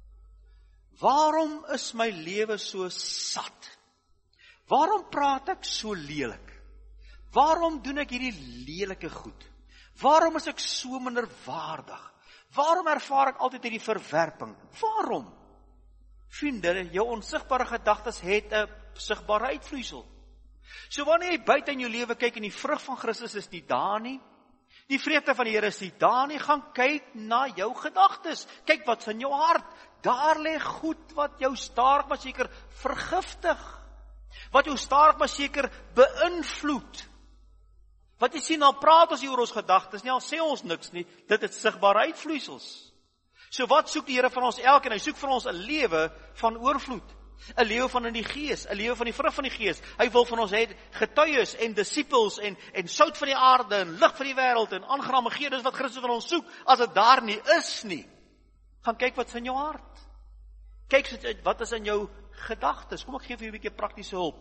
Waarom is my lewe so sat? Waarom praat ek so lelik? Waarom doen ek hierdie lelike goed? Waarom is ek so minderwaardig? Waarom ervaar ek altyd hierdie verwerping? Waarom? Vriende, jou onsigbare gedagtes het 'n sigbare uitvloeisel. So wanneer jy buite in jou lewe kyk en die vrug van Christus is nie daar nie, die vrede van die Here is nie daar nie, gaan kyk na jou gedagtes. Kyk wat's in jou hart. Daar lê goed wat jou stadig maar seker vergiftig. Wat jou stadig maar seker beïnvloed. Wat jy sien, dan praat ons hier oor ons gedagtes, nie al sê ons niks nie, dit het sigbare uitvloeisels. So wat soek die Here van ons elkeen? Hy soek vir ons 'n lewe van oorvloed. 'n Lewe van in die gees, 'n lewe van die vrug van die gees. Hy wil van ons hê getuies en disippels en sout van die aarde en lig van die wêreld en aangename gee. Dis wat Christus van ons soek. As dit daar nie is nie, gaan kyk wat's in jou hart. Kyk wat is in jou gedagtes. Kom ek gee vir jou 'n bietjie praktiese hulp.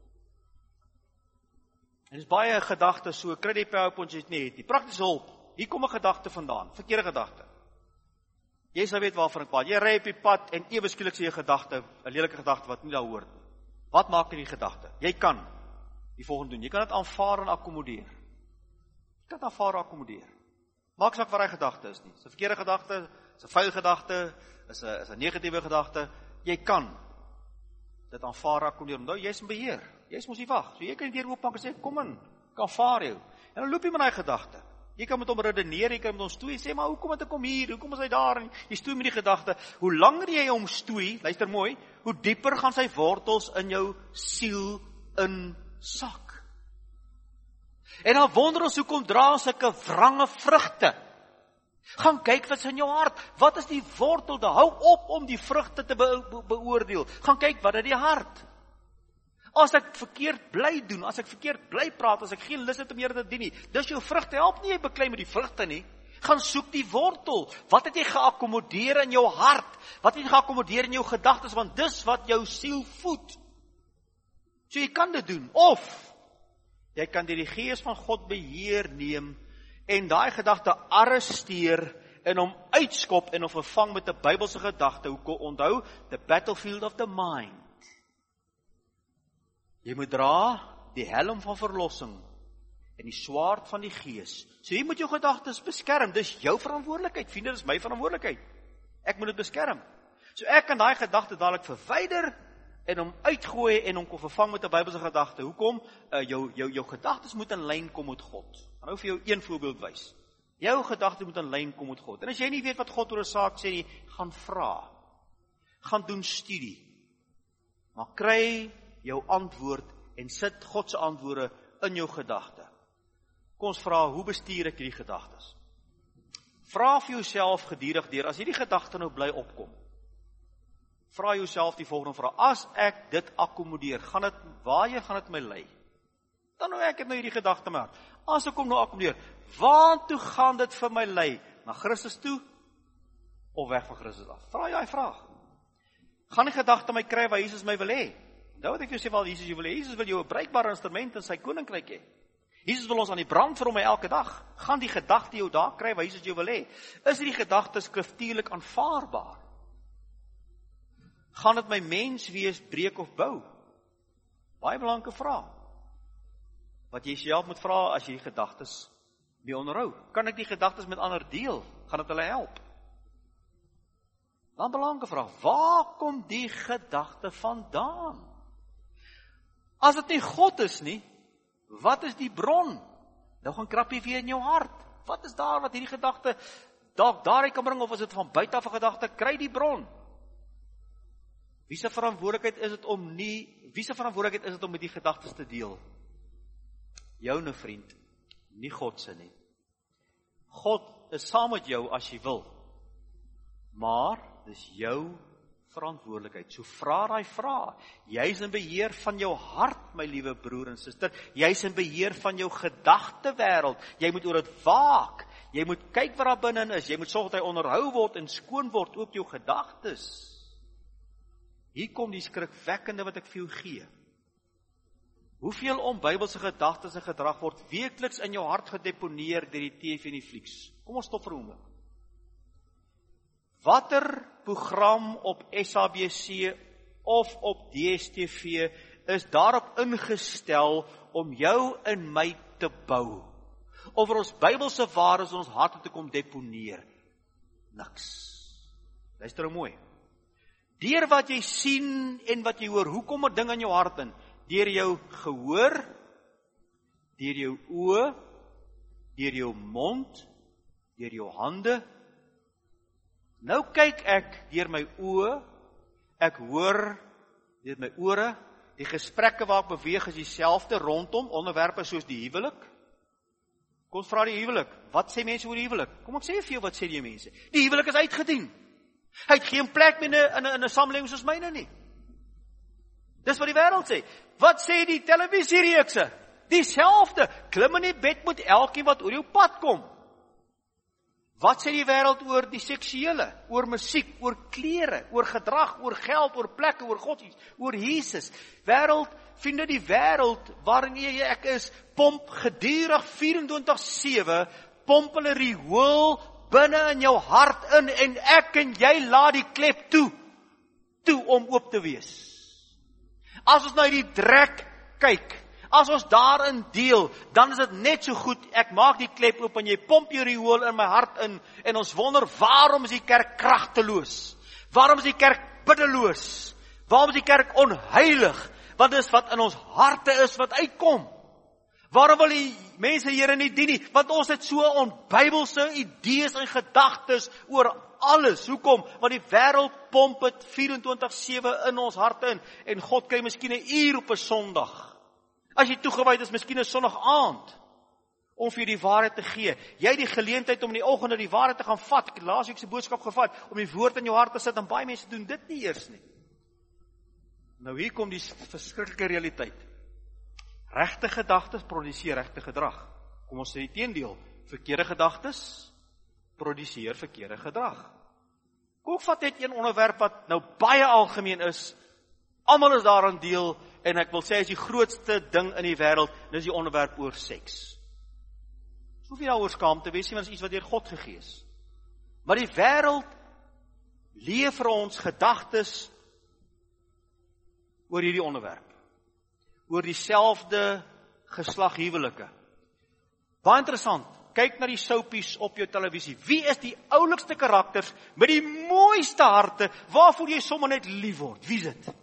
En dis baie gedagtes, so kry die PowerPoint jy nie het. Die praktiese hulp. Hier kom 'n gedagte vandaan, verkeerde gedagte. Jy sal weet waarvan ek praat. Jy ry op die pad en ewe skielik sê jy 'n gedagte, 'n lelike gedagte wat nie daar hoort nie. Wat maak in die gedagte? Jy kan die volgende doen. Jy kan dit aanvaar en akkommodeer. Jy kan dit aanvaar en akkommodeer. Maak saak wat daai gedagte is nie. Dis 'n verkeerde gedagte, is 'n vuil gedagte, is 'n negatiewe gedagte. Jy kan dit aanvaar en akkommodeer. Onthou, jy's in beheer. Jy's mos nie wag. So jy kan die deur oopmaak en sê, kom in, ek aanvaar jou. En dan loop jy met daai gedagte. Jy kan met hom redeneer, jy kan met hom stoei, sê, maar hoekom het ek kom hier, hoekom is hy daar, en jy stoei met die gedagte. Hoe langer jy hom stoei, luister mooi, hoe dieper gaan sy wortels in jou siel insak. En dan wonder ons, hoekom dra ons sulke wrange vrugte? Gaan kyk wat's in jou hart, wat is die wortel, hou op om die vrugte te beoordeel, gaan kyk wat is die hart. As ek verkeerd bly doen, as ek verkeerd bly praat, as ek geen lus het om Here te dien nie, dis jou vrugte, help nie jy beklei met die vrugte nie. Gaan soek die wortel. Wat het jy geakkommodeer in jou hart? Wat het jy geakkommodeer in jou gedagtes, want dis wat jou siel voed. So jy kan dit doen, of jy kan deur die Gees van God beheer neem en daai gedagte arresteer en hom uitskop en hom vervang met 'n Bybelse gedagte. Onthou, the battlefield of the mind. Jy moet dra die helm van verlossing en die swaard van die Gees. So jy moet jou gedagtes beskerm. Dis jou verantwoordelikheid. Vriende, dis my verantwoordelikheid. Ek moet dit beskerm. So ek kan daai gedagte dadelik verwyder en hom uitgooi en hom kon vervang met 'n Bybelse gedagte. Hoekom? Jou gedagtes moet in lyn kom met God. Ek nou vir jou een voorbeeld wys. Jou gedagte moet in lyn kom met God. En as jy nie weet wat God oor 'n saak sê nie, gaan vra. Gaan doen studie. Maar kry jou antwoord en sit God se antwoorde in jou gedagte. Kom ons vra, hoe bestuur ek hierdie gedagtes? Vra vir jouself gedurig deur, as hierdie gedagte nou bly opkom. Vra jouself die volgende vraag, as ek dit akkommodeer, waarheen gaan dit my lei? Dan nou ek het nou hierdie gedagte maar. As ek kom nou akkommodeer, waartoe gaan dit vir my lei? Na Christus toe of weg van Christus af? Vra jy daai vraag. Gaan die gedagte my kry waar Jesus my wil hê? Nou wat ek jou sê wel Jesus jou wil hê. Jesus wil jou 'n bruikbare instrument in sy koninkryk hê. Jesus wil ons aan die brand vir hom elke dag. Gaan die gedagte jou daar kry waar Jesus jou wil hê? Is hierdie gedagte skriftuurlik aanvaarbaar? Gaan dit my mens wees breek of bou? Baie belangrike vraag. Wat jy self moet vra as jy die gedagtes mee onderhou. Kan ek die gedagtes met ander deel? Gaan dit hulle help? Dan belangrike vraag, waar kom die gedagte vandaan? As dit nie God is nie, wat is die bron? Nou gaan krap jy weer in jou hart. Wat is daar wat hierdie gedagte dalk daaruit kan bring, of is dit van buite af 'n gedagte? Kry die bron. Wie se verantwoordelikheid is dit om met die gedagtes te deel? Joune vriend, nie God se nie. God is saam met jou as jy wil. Maar dis jou verantwoordelikheid. So vra daai vraag. Jy's in beheer van jou hart, my liewe broer en suster. Jy's in beheer van jou gedagtewêreld. Jy moet oor dit waak. Jy moet kyk wat daar binne is. Jy moet sorg dat hy onderhou word en skoon word, ook jou gedagtes. Hier kom die skrikwekkende wat ek vir jou gee. Hoeveel onbybelse gedagtes en gedrag word weekliks in jou hart gedeponeer deur die TV en die flieks? Kom ons stop vir 'n oomblik. Watter program op SABC of op DStv is daarop ingestel om jou en my te bou? Of ons Bybelse waardes in ons harte te kom deponeer? Niks. Luister nou mooi. Deur wat jy sien en wat jy hoor, hoe kom 'n ding in jou hart in? Deur jou gehoor, deur jou oë, deur jou mond, deur jou hande. Nou kyk ek deur my oë, ek hoor deur my ore, die gesprekke waar ek beweeg is dieselfde rondom onderwerpe soos die huwelik. Kom ons vra die huwelik, wat sê mense oor die huwelik? Kom ek sê vir jou, wat sê die mense? Die huwelik is uitgedien. Hy het geen plek meer in 'n samelewing soos myne nie. Dis wat die wêreld sê. Wat sê die televisiereekse? Dieselfde. Klim in die bed met elkeen wat oor jou pad kom. Wat sê die wêreld oor die seksuele, oor musiek, oor klere, oor gedrag, oor geld, oor plekke, oor godsdienst, oor Jesus? Wêreld, vriende, die wêreld waarin ek is, pomp gedurig 24/7, pomp hulle riool binne in jou hart in, en ek en jy laat die klep toe om oop te wees. As ons na die drek kyk, as ons daarin deel, dan is dit net so goed, ek maak die klep oop en jy pomp jou riool in my hart in, en ons wonder, waarom is die kerk kragteloos? Waarom is die kerk biddeloos? Waarom is die kerk onheilig? Want dis wat in ons harte is wat uitkom. Waarom wil die mense Here nie dien nie? Want ons het so onbybelse idees en gedagtes oor alles. Hoekom? Want die wêreld pomp dit 24/7 in ons harte in, en God kry miskien 'n uur op 'n Sondag. As jy toegewyd is, miskien 'n Sondag aand, om vir die waarheid te gee. Jy het die geleentheid om in die oggend die waarheid te gaan vat. Ek het laasweek se boodskap gevat, om die woord in jou hart te sit, en baie mense doen dit nie eers nie. Nou hier kom die verskriklike realiteit. Regte gedagtes produseer regte gedrag. Kom ons sê die teendeel, verkeerde gedagtes produseer verkeerde gedrag. Kom ek vat net een onderwerp wat nou baie algemeen is. Almal is daaraan deel, en ek wil sê is die grootste ding in die wêreld, dis die onderwerp oor seks. Hoef jy daaroor skaam te wees nie, want dit is iets wat deur God gegee is. Maar die wêreld leef vir ons gedagtes oor hierdie onderwerp. Oor dieselfde geslag huwelike. Baie interessant, kyk na die soapies op jou televisie. Wie is die oulikste karakters met die mooiste harte, waarvoor jy sommer net lief word? Wie is dit?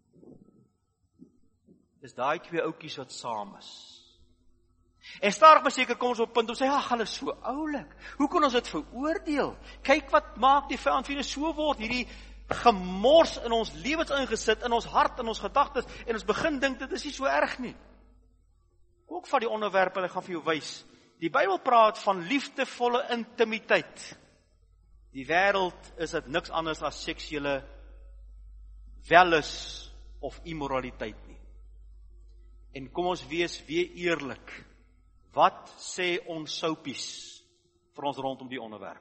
Dis daai twee ouetjies wat saam is. En stadig maar seker kom ons op punt om sê, ag, hulle is so oulik. Hoe kan ons dit veroordeel? Kyk wat maak die vyand vir ons, so word hierdie gemors in ons lewens ingesit, in ons hart, in ons gedagtes, en ons begin dink, dit is nie so erg nie. Ook van die onderwerpe, ek gaan vir jou wys. Die Bybel praat van liefdevolle intimiteit. Die wêreld is dit niks anders as seksuele welis of immoraliteit nie. En kom ons wees weer eerlik. Wat sê ons soupies vir ons rondom die onderwerp?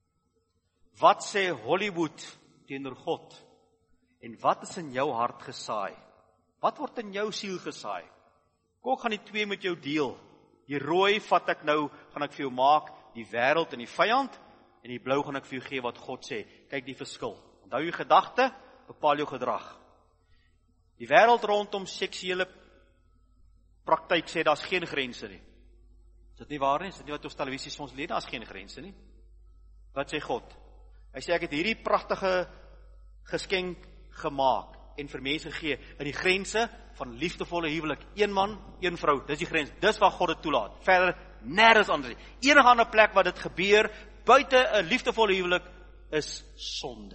Wat sê Hollywood teenoor God? En wat is in jou hart gesaai? Wat word in jou siel gesaai? Kom, ek gaan die twee met jou deel. Die rooi vat ek nou, gaan ek vir jou maak, die wêreld en die vyand, en die blou gaan ek vir jou gee wat God sê. Kyk die verskil. Onthou jou gedagte, bepaal jou gedrag. Die wêreld rondom seksuele praktyk sê daar's geen grense nie. Is dit nie waar nie? Is dit nie wat ons televisies ons leer? Daar's geen grense nie. Wat sê God? Hy sê ek het hierdie pragtige geskenk gemaak en vir mense gegee in die grense van liefdevolle huwelik. Een man, een vrou, dis die grens. Dis waar God dit toelaat. Verder nêrens anders nie. Enige ander plek waar dit gebeur buite 'n liefdevolle huwelik is sonde.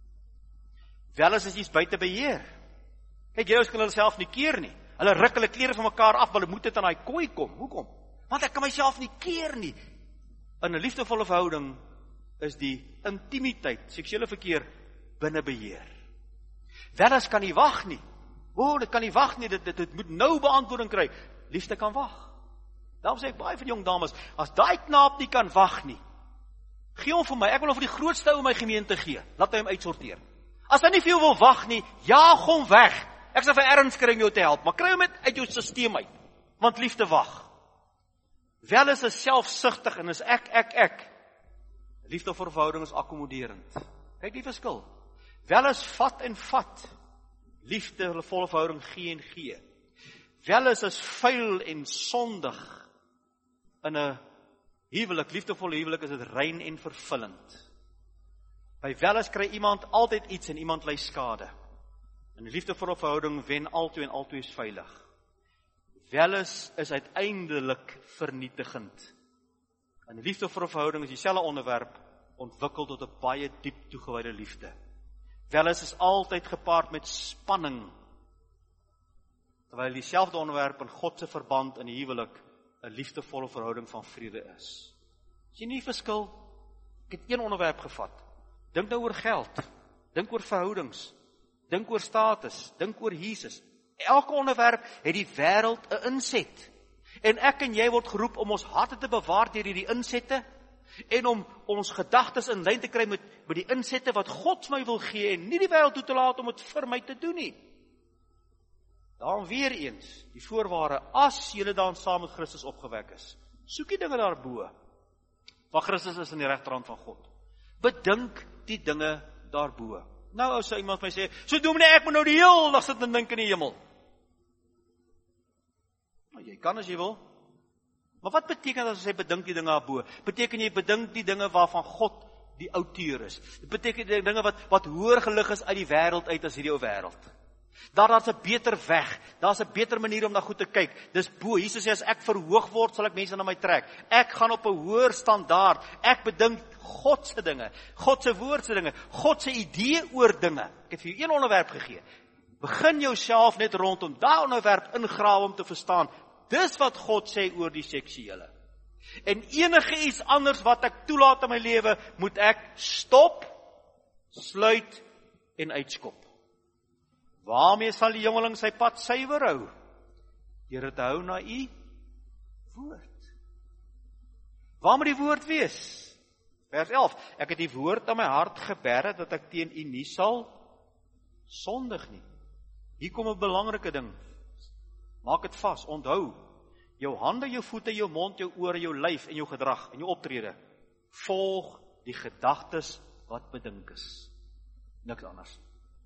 Wel is iets buite beheer. Kyk, jy kan hulle self nie keer nie. Hulle ruk hulle klere van mekaar af, hulle moet dit aan daai kooi kom. Hoekom? Want ek kan myself nie keer nie. In 'n liefdevolle verhouding is die intimiteit, seksuele verkeer binne beheer. Welis kan nie wag nie. Dit kan nie wag nie, dit moet nou beantwoording kry. Liefde kan wag. Daarom sê ek baie van jong dames, as daai knaap nie kan wag nie, gee hom vir my, ek wil hom vir die grootste ou in my gemeente gee. Laat hy hom uitsorteer. As hy nie vir jou wil wag nie, jaag hom weg. Ek sal vir erns kry om jou te help, maar kry hom uit jou stelsel uit. Want liefde wag. Welis is selfsugtig en is ek. Liefde vir verhouding is akkommoderend. Kyk die verskil. Welis vat en vat. Liefde, hulle volle verhouding gee en gee. Welis is vuil en sondig. In 'n huwelik, liefdevolle huwelik, is dit rein en vervullend. By welis kry iemand altyd iets en iemand ly skade. In 'n liefdevolle verhouding wen albei en albei is veilig. Welis is uiteindelik vernietigend. In 'n liefdevolle verhouding is dieselfde onderwerp ontwikkel tot 'n baie diep toegewyde liefde. Welis is altyd gepaard met spanning, terwyl dieselfde onderwerp in God se verband in die huwelik 'n liefdevolle verhouding van vrede is. Sien nie verskil? Ek het een onderwerp gevat. Dink nou oor geld, dink oor verhoudings, dink oor status, dink oor Jesus. Elke onderwerp het die wêreld 'n inset. En ek en jy word geroep om ons harte te bewaar deur hierdie insette en om ons gedagtes in lyn te kry met die insette wat God my wil gee en nie die wêreld toe te laat om dit vir my te doen nie. Daarom weer eens, die voorwaarde, as julle dan saam met Christus opgewek is, soek die dinge daarbo, want Christus is in die regterhand van God. Bedink die dinge daarbo. Nou as iemand my sê, so dominee, ek moet nou die hele dag sit en dink in die hemel. Nou, jy kan as jy wil. Maar wat beteken as jy bedink die dinge daarbo? Beteken jy bedink die dinge waarvan God die outeur is. Dit beteken die dinge wat hoër gelig is uit die wêreld uit as hierdie ou wêreld. Daar's 'n beter weg, daar's 'n beter manier om na goed te kyk. Dis bo. Jesus sê as ek verhoog word, sal ek mense na my trek. Ek gaan op 'n hoër standaard. Ek bedink God se dinge, God se woord se dinge, God se idee oor dinge. Ek het vir jou een onderwerp gegee. Begin jouself net rondom daai onderwerp ingrawe om te verstaan. Dis wat God sê oor die seksuele. En enige iets anders wat ek toelaat in my lewe, moet ek stop, sluit en uitskop. Waarmee sal die jongeling sy pad suiwer hou? Deur dit te hou na u woord. Waar moet die woord wees? Vers 11. Ek het die woord aan my hart geberg dat ek teen u nie sal sondig nie. Hier kom 'n belangrike ding. Maak dit vas, onthou. Jou hande, jou voete, jou mond, jou ore, jou lyf en jou gedrag en jou optrede volg die gedagtes wat bedink is. Niks anders.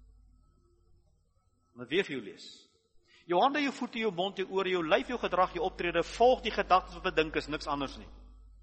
Wat weer vir jou lees. Jou hande, jou voete, jou mond, jou ore, jou lyf, jou gedrag, jou optrede volg die gedagtes wat bedink is, niks anders nie.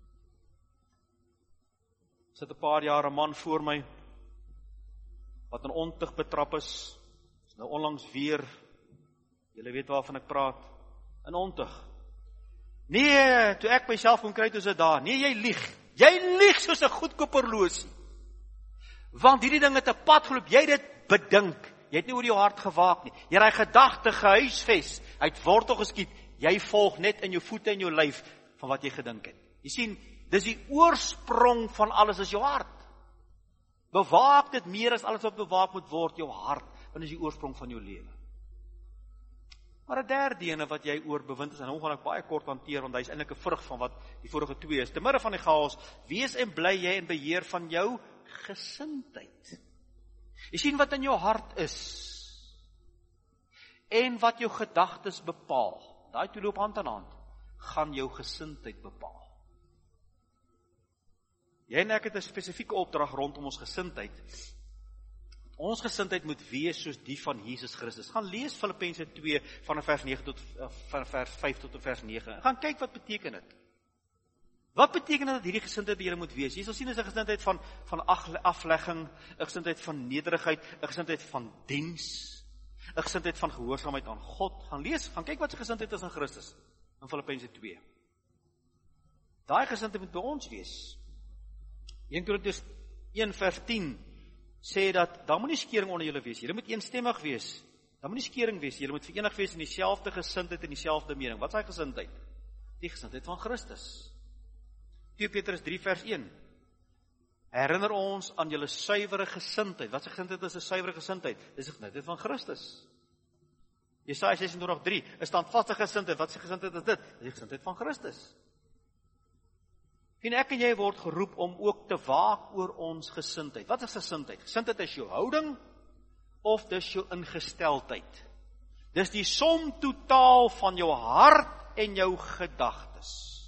Sit 'n paar jaar 'n man voor my wat in ontuig betrap is. Nou onlangs weer, julle weet waarvan ek praat, in ontuig. Nee, toe ek myself kon kry, toe is dit daar. Nee, jy lieg. Jy lieg soos 'n goedkoop horlosie. Want hierdie ding het 'n pad geloop, jy het dit bedink. Jy het nie oor jou hart gewaak nie. Jy het daai gedagte gehuisves, hy het wortel geskiet. Jy volg net in jou voete en jou lyf van wat jy gedink het. Jy sien, dis die oorsprong van alles is jou hart. Bewaak dit meer as alles wat bewaak moet word, jou hart, want dit is die oorsprong van jou lewe. Maar 'n derde ene wat jy oor bewind is, en hom gaan ek baie kort hanteer, want hy is eintlik 'n vrug van wat die vorige twee is. Te midde van die chaos, wees en bly jy in beheer van jou gesindheid. Jy sien wat in jou hart is, en wat jou gedagtes bepaal, daai twee loop hand aan hand, gaan jou gesindheid bepaal. Jy en ek het 'n spesifieke opdrag rondom ons gesindheid. Ons gesindheid moet wees soos die van Jesus Christus. Gaan lees Filippense 2 van vers 9 tot van vers 5 tot vers 9. Gaan kyk wat beteken dit. Wat beteken dit dat hierdie gesindheid by julle moet wees? Jy sal sien is 'n gesindheid van aflegging, 'n gesindheid van nederigheid, 'n gesindheid van diens, 'n gesindheid van gehoorsaamheid aan God. Gaan lees, gaan kyk wat se gesindheid is in Christus in Filippense 2. Daai gesindheid moet by ons wees. 1 Korintiërs 1 vers 10 sê dat, daar moet nie skering onder julle wees, julle moet eenstemmig wees, daar moet nie skering wees, julle moet verenig wees in dieselfde gesindheid en dieselfde mening. Wat is daai gesindheid? Die gesindheid van Christus. 2 Petrus 3 vers 1 herinner ons aan julle suiwere gesindheid. Wat se gesindheid is 'n suiwere gesindheid? Dis die gesindheid van Christus. Jesaja 26:3 'n standvaste gesindheid. Wat se gesindheid is dit? Dis die gesindheid van Christus. En ek en jy word geroep om ook te waak oor ons gesindheid. Wat is gesindheid? Gesindheid is jou houding of dis jou ingesteldheid. Dis die som totaal van jou hart en jou gedagtes.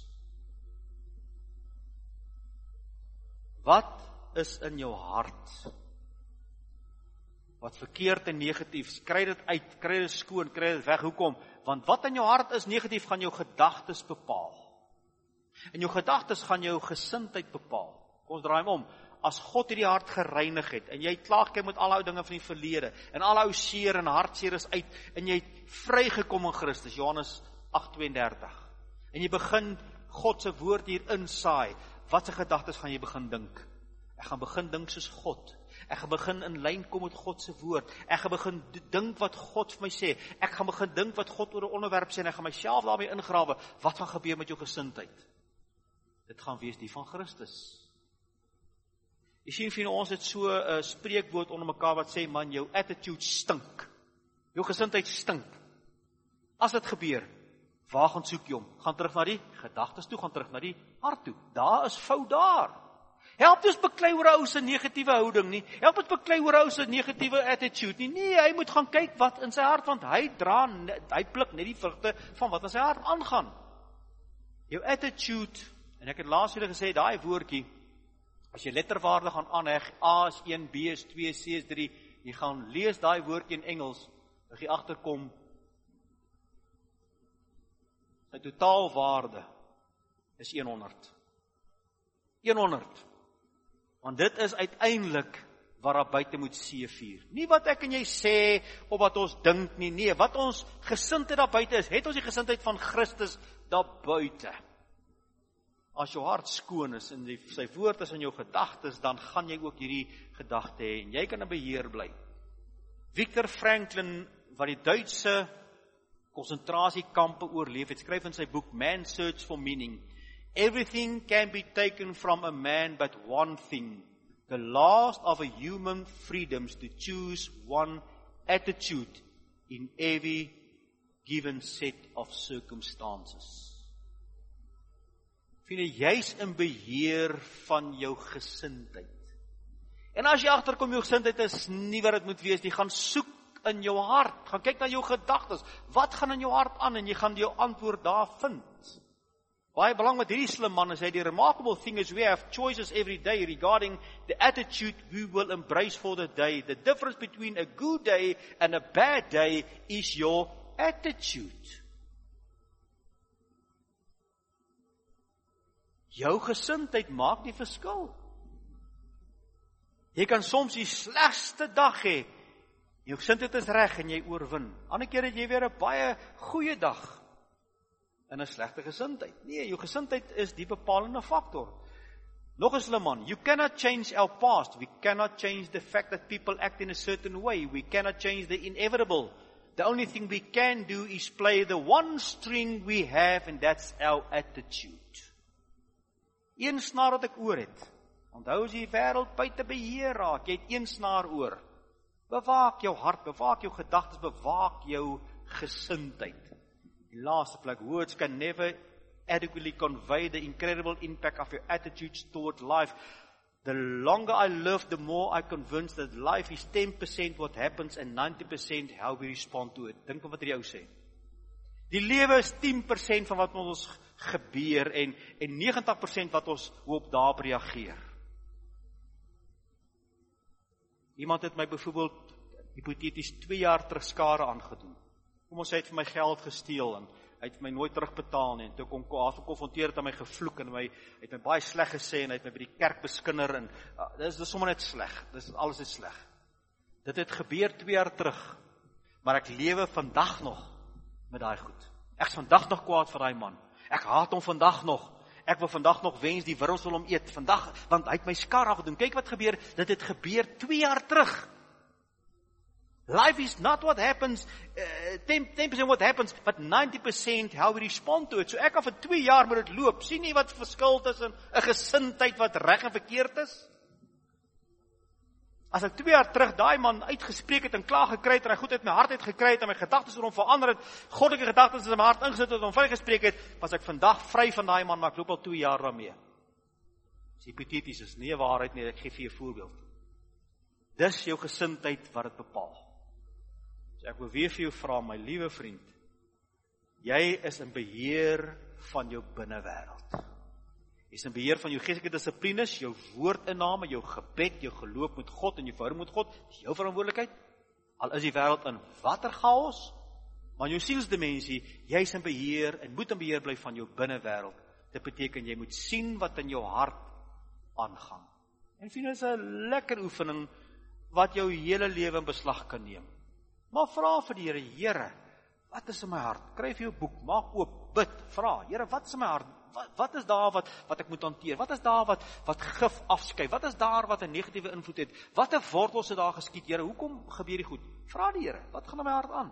Wat is in jou hart? Wat verkeerd en negatief, kry dit uit, kry dit skoon, kry dit weg. Hoekom? Want wat in jou hart is negatief, gaan jou gedagtes bepaal. En jou gedagtes gaan jou gesindheid bepaal. Kom ons draai hom om. As God hierdie hart gereinig het, en jy klaar kyk met al ou dinge van die verlede, en al ou seer en hartseer is uit, en jy het vrygekom in Christus, Johannes 8:32, en jy begin God se woord hier insaai, wat se gedagtes gaan jy begin dink? Ek gaan begin dink soos God. Ek gaan begin in lyn kom met God se woord. Ek gaan begin dink wat God vir my sê. Ek gaan begin dink wat God oor 'n onderwerp sê, en ek gaan myself daarmee ingrawe. Wat gaan gebeur met jou gesindheid? Dit gaan wees die van Christus. Jy sien, vriende, ons het so 'n spreekwoord onder mekaar wat sê, man, jou attitude stink. Jou gesindheid stink. As dit gebeur, waar gaan soek jy hom? Gaan terug na die gedagtes toe, gaan terug na die hart toe. Daar is fout daar. Help ons beklei oor 'n ou se negatiewe houding nie. Help ons beklei oor 'n ou se negatiewe attitude nie. Nee, hy moet gaan kyk wat in sy hart, want hy pluk net die vrugte van wat in sy hart aangaan. Jou attitude, en ek het laas julle gesê, daai woordjie, as jy letterwaarde gaan aanheg, A is 1, B is 2, C is 3, jy gaan lees daai woordjie in Engels, as jy agterkom, sy totaalwaarde is 100. 100. Want dit is uiteindelik wat daar buite moet seevier. Nie wat ek en jy sê, of wat ons dink nie, nee, wat ons gesindheid daar buite is, het ons die gesindheid van Christus daar buite. As jou hart skoon is, en sy woord is in jou gedagtes, dan gaan jy ook hierdie gedagte hê, en jy kan in beheer bly. Viktor Franklin, wat die Duitse konsentrasiekampe oorleef het, skryf in sy boek Man's Search for Meaning, everything can be taken from a man but one thing, the last of a human freedoms to choose one attitude in every given set of circumstances. Vriende, jy's in beheer van jou gesindheid. En as jy agterkom jou gesindheid is nie wat dit moet wees, jy gaan soek in jou hart, gaan kyk na jou gedagtes, wat gaan in jou hart aan, en jy gaan jou antwoord daar vind. Baie belang met hierdie slim man is hy, the remarkable thing is we have choices every day regarding the attitude we will embrace for the day. The difference between a good day and a bad day is your attitude. Jou gesindheid maak die verskil. Jy kan soms die slegste dag hê, jou gesindheid is reg en jy oorwin. Ander keer het jy weer 'n baie goeie dag in 'n slegte gesindheid. Nee, jou gesindheid is die bepalende faktor. Nog 'n slim man, you cannot change our past. We cannot change the fact that people act in a certain way. We cannot change the inevitable. The only thing we can do is play the one string we have, and that's our attitude. Een snaar wat ek oor het. Onthou as die wêreld buite beheer raak, jy het een snaar oor. Bewaak jou hart, bewaak jou gedagtes, bewaak jou gesindheid. Die laaste plek, words can never adequately convey the incredible impact of your attitudes toward life. The longer I live, the more I'm convinced that life is 10% what happens and 90% how we respond to it. Dink aan wat die ou sê. Die lewe is 10% van wat met ons gebeur en 90% wat ons hoe op daarop reageer. Iemand het my byvoorbeeld hipoteties 2 jaar terug skade aangedoen. Kom ons sê, hy het vir my geld gesteel en hy het my nooit terugbetaal nie, en toe kom gekonfronteer het aan my gevloek en hy het my baie sleg gesê en hy het my by die kerk beskinder en dis sommer net sleg, alles is sleg. Dit het gebeur 2 jaar terug, maar ek lewe vandag nog met daai goed. Ek is vandag nog kwaad vir daai man. Ek haat hom vandag nog. Ek wil vandag nog wens die wêreld wil hom eet vandag, want hy het my skade gedoen. Kyk wat gebeur, dit het gebeur 2 jaar terug. Life is not what happens, 10% what happens, but 90% how we respond to it. So ek al vir 2 jaar moet dit loop. Sien jy wat verskil tussen 'n gesindheid wat reg en verkeerd is? As ek 2 jaar terug daai man uitgespreek het en klaar gekry het en hy goed uit my hart uit gekry het en my gedagtes oor hom verander het, goddelike gedagtes in my hart ingesit het en hom vrygespreek het, was ek vandag vry van daai man, maar ek loop al 2 jaar daarmee. Dis hipoteties, is nie 'n waarheid nie, ek gee vir jou 'n voorbeeld. Dis jou gesindheid wat dit bepaal. So ek wil weer vir jou vra, my liewe vriend, jy is in beheer van jou binnewêreld. Jy is in beheer van jou geestelike dissiplines, jou woordinname, jou gebed, jou geloof met God en jou verhouding met God, dis jou verantwoordelikheid. Al is die wêreld in watter chaos, maar jou sielsdimensie, jy is in beheer en moet in beheer bly van jou binnewêreld. Dit beteken jy moet sien wat in jou hart aangaan. En vriende, is 'n lekker oefening wat jou hele lewe in beslag kan neem. Maar vra vir die Here, Here, wat is in my hart? Kry vir jou boek, maak oop, bid, vra, Here, wat is in my hart? Wat is daar wat ek moet hanteer? Wat is daar wat gif afskei? Wat is daar wat 'n negatiewe invloed het? Wat 'n wortels het daar geskiet, Here? Hoekom gebeur die goed? Vra die Here, wat gaan in my hart aan?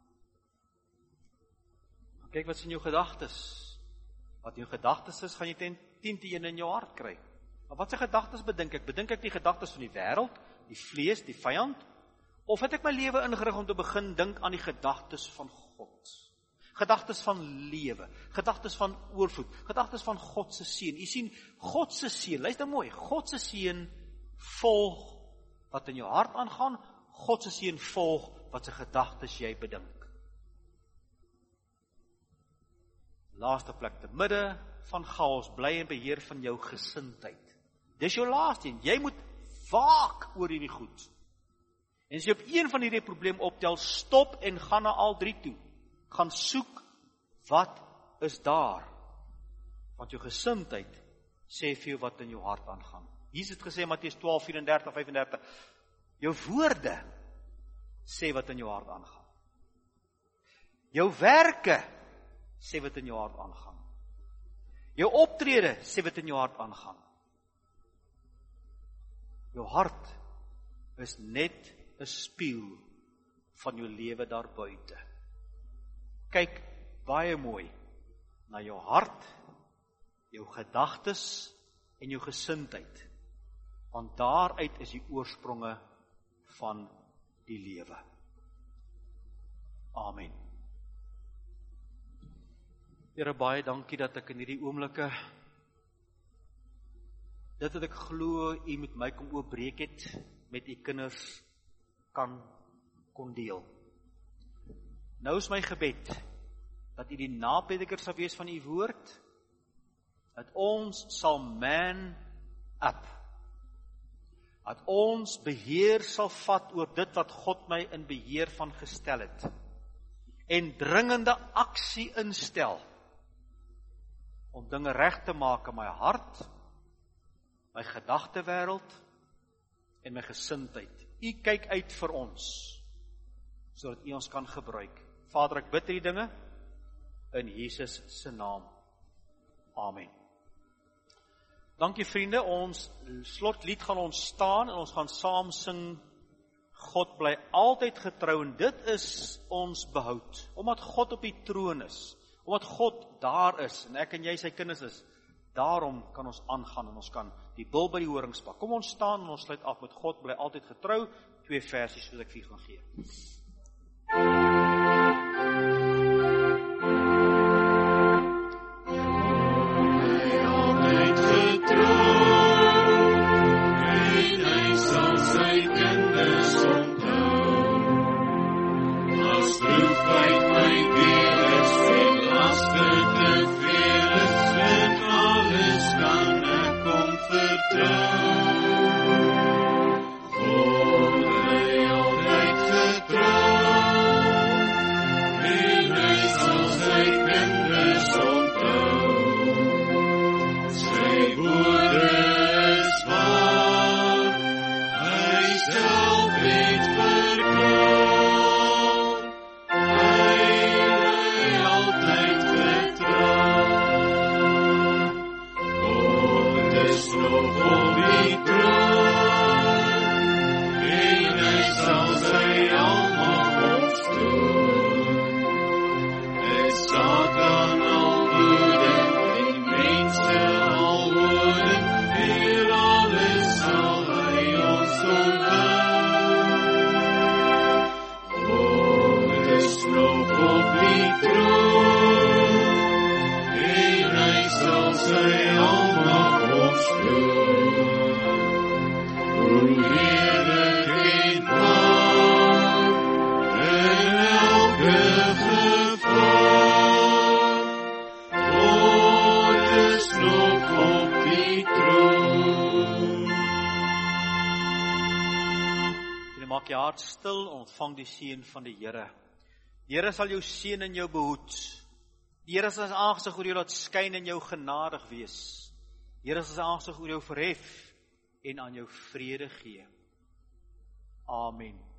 Kyk wat is in jou gedagtes. Wat in jou gedagtes is, gaan jy 10-1 in jou hart kry. Maar wat se gedagtes bedink ek? Bedink ek die gedagtes van die wêreld, die vlees, die vyand? Of het ek my lewe ingerig om te begin dink aan die gedagtes van God? Gedagtes van lewe, gedagtes van oorvloed, gedagtes van God se seën. Jy sien, God se seën, luister mooi, God se seën volg wat in jou hart aangaan, God se seën volg wat se gedagtes jy bedink. Laaste plek, te midde van chaos, bly in beheer van jou gesindheid. Dis jou laaste een, jy moet waak oor hierdie goed. En as jy op een van hierdie probleme optel, stop en gaan na al 3 toe. Gaan soek, wat is daar? Want jou gesindheid sê vir jou wat in jou hart aangaan. Jesus het gesê in Matteus 12:34-35, jou woorde sê wat in jou hart aangaan. Jou werke sê wat in jou hart aangaan. Jou optrede sê wat in jou hart aangaan. Jou hart is net 'n spieël van jou lewe daar buite. Kyk baie mooi na jou hart, jou gedagtes en jou gesindheid. Want daaruit is die oorspronge van die lewe. Amen. Here, baie dankie dat ek in hierdie oomblikke dit wat ek glo U met my kom oopbreek het, met U kinders kon deel. Nou is my gebed, dat U die naprediker sal wees van U woord, dat ons sal man up, dat ons beheer sal vat oor dit wat God my in beheer van gestel het, en dringende aksie instel, om dinge reg te maak in my hart, my gedagtewêreld, en my gesindheid. U kyk uit vir ons, sodat U ons kan gebruik. Vader, ek bid hierdie dinge, in Jesus se naam. Amen. Dankie vriende, ons slotlied gaan ons staan, en ons gaan saam sing, God bly altyd getrou, en dit is ons behoud, omdat God op die troon is, omdat God daar is, en ek en jy sy kinders is, daarom kan ons aangaan, en ons kan die bil by die horings pak. Kom ons staan, en ons sluit af met God bly altyd getrou, 2 versies soos ek vir gaan gee. sy almag ons doen. O heerlik en waar, in elke gevaar, God is nog op die troon. Jy maak jou hart stil, ontvang die seën van die Here. Die Here sal jou seën en jou behoed. Die Here sal sy aangesig oor jou laat skyn en jou genadig wees. Die Here sal sy aangesig oor jou verhef en aan jou vrede gee. Amen.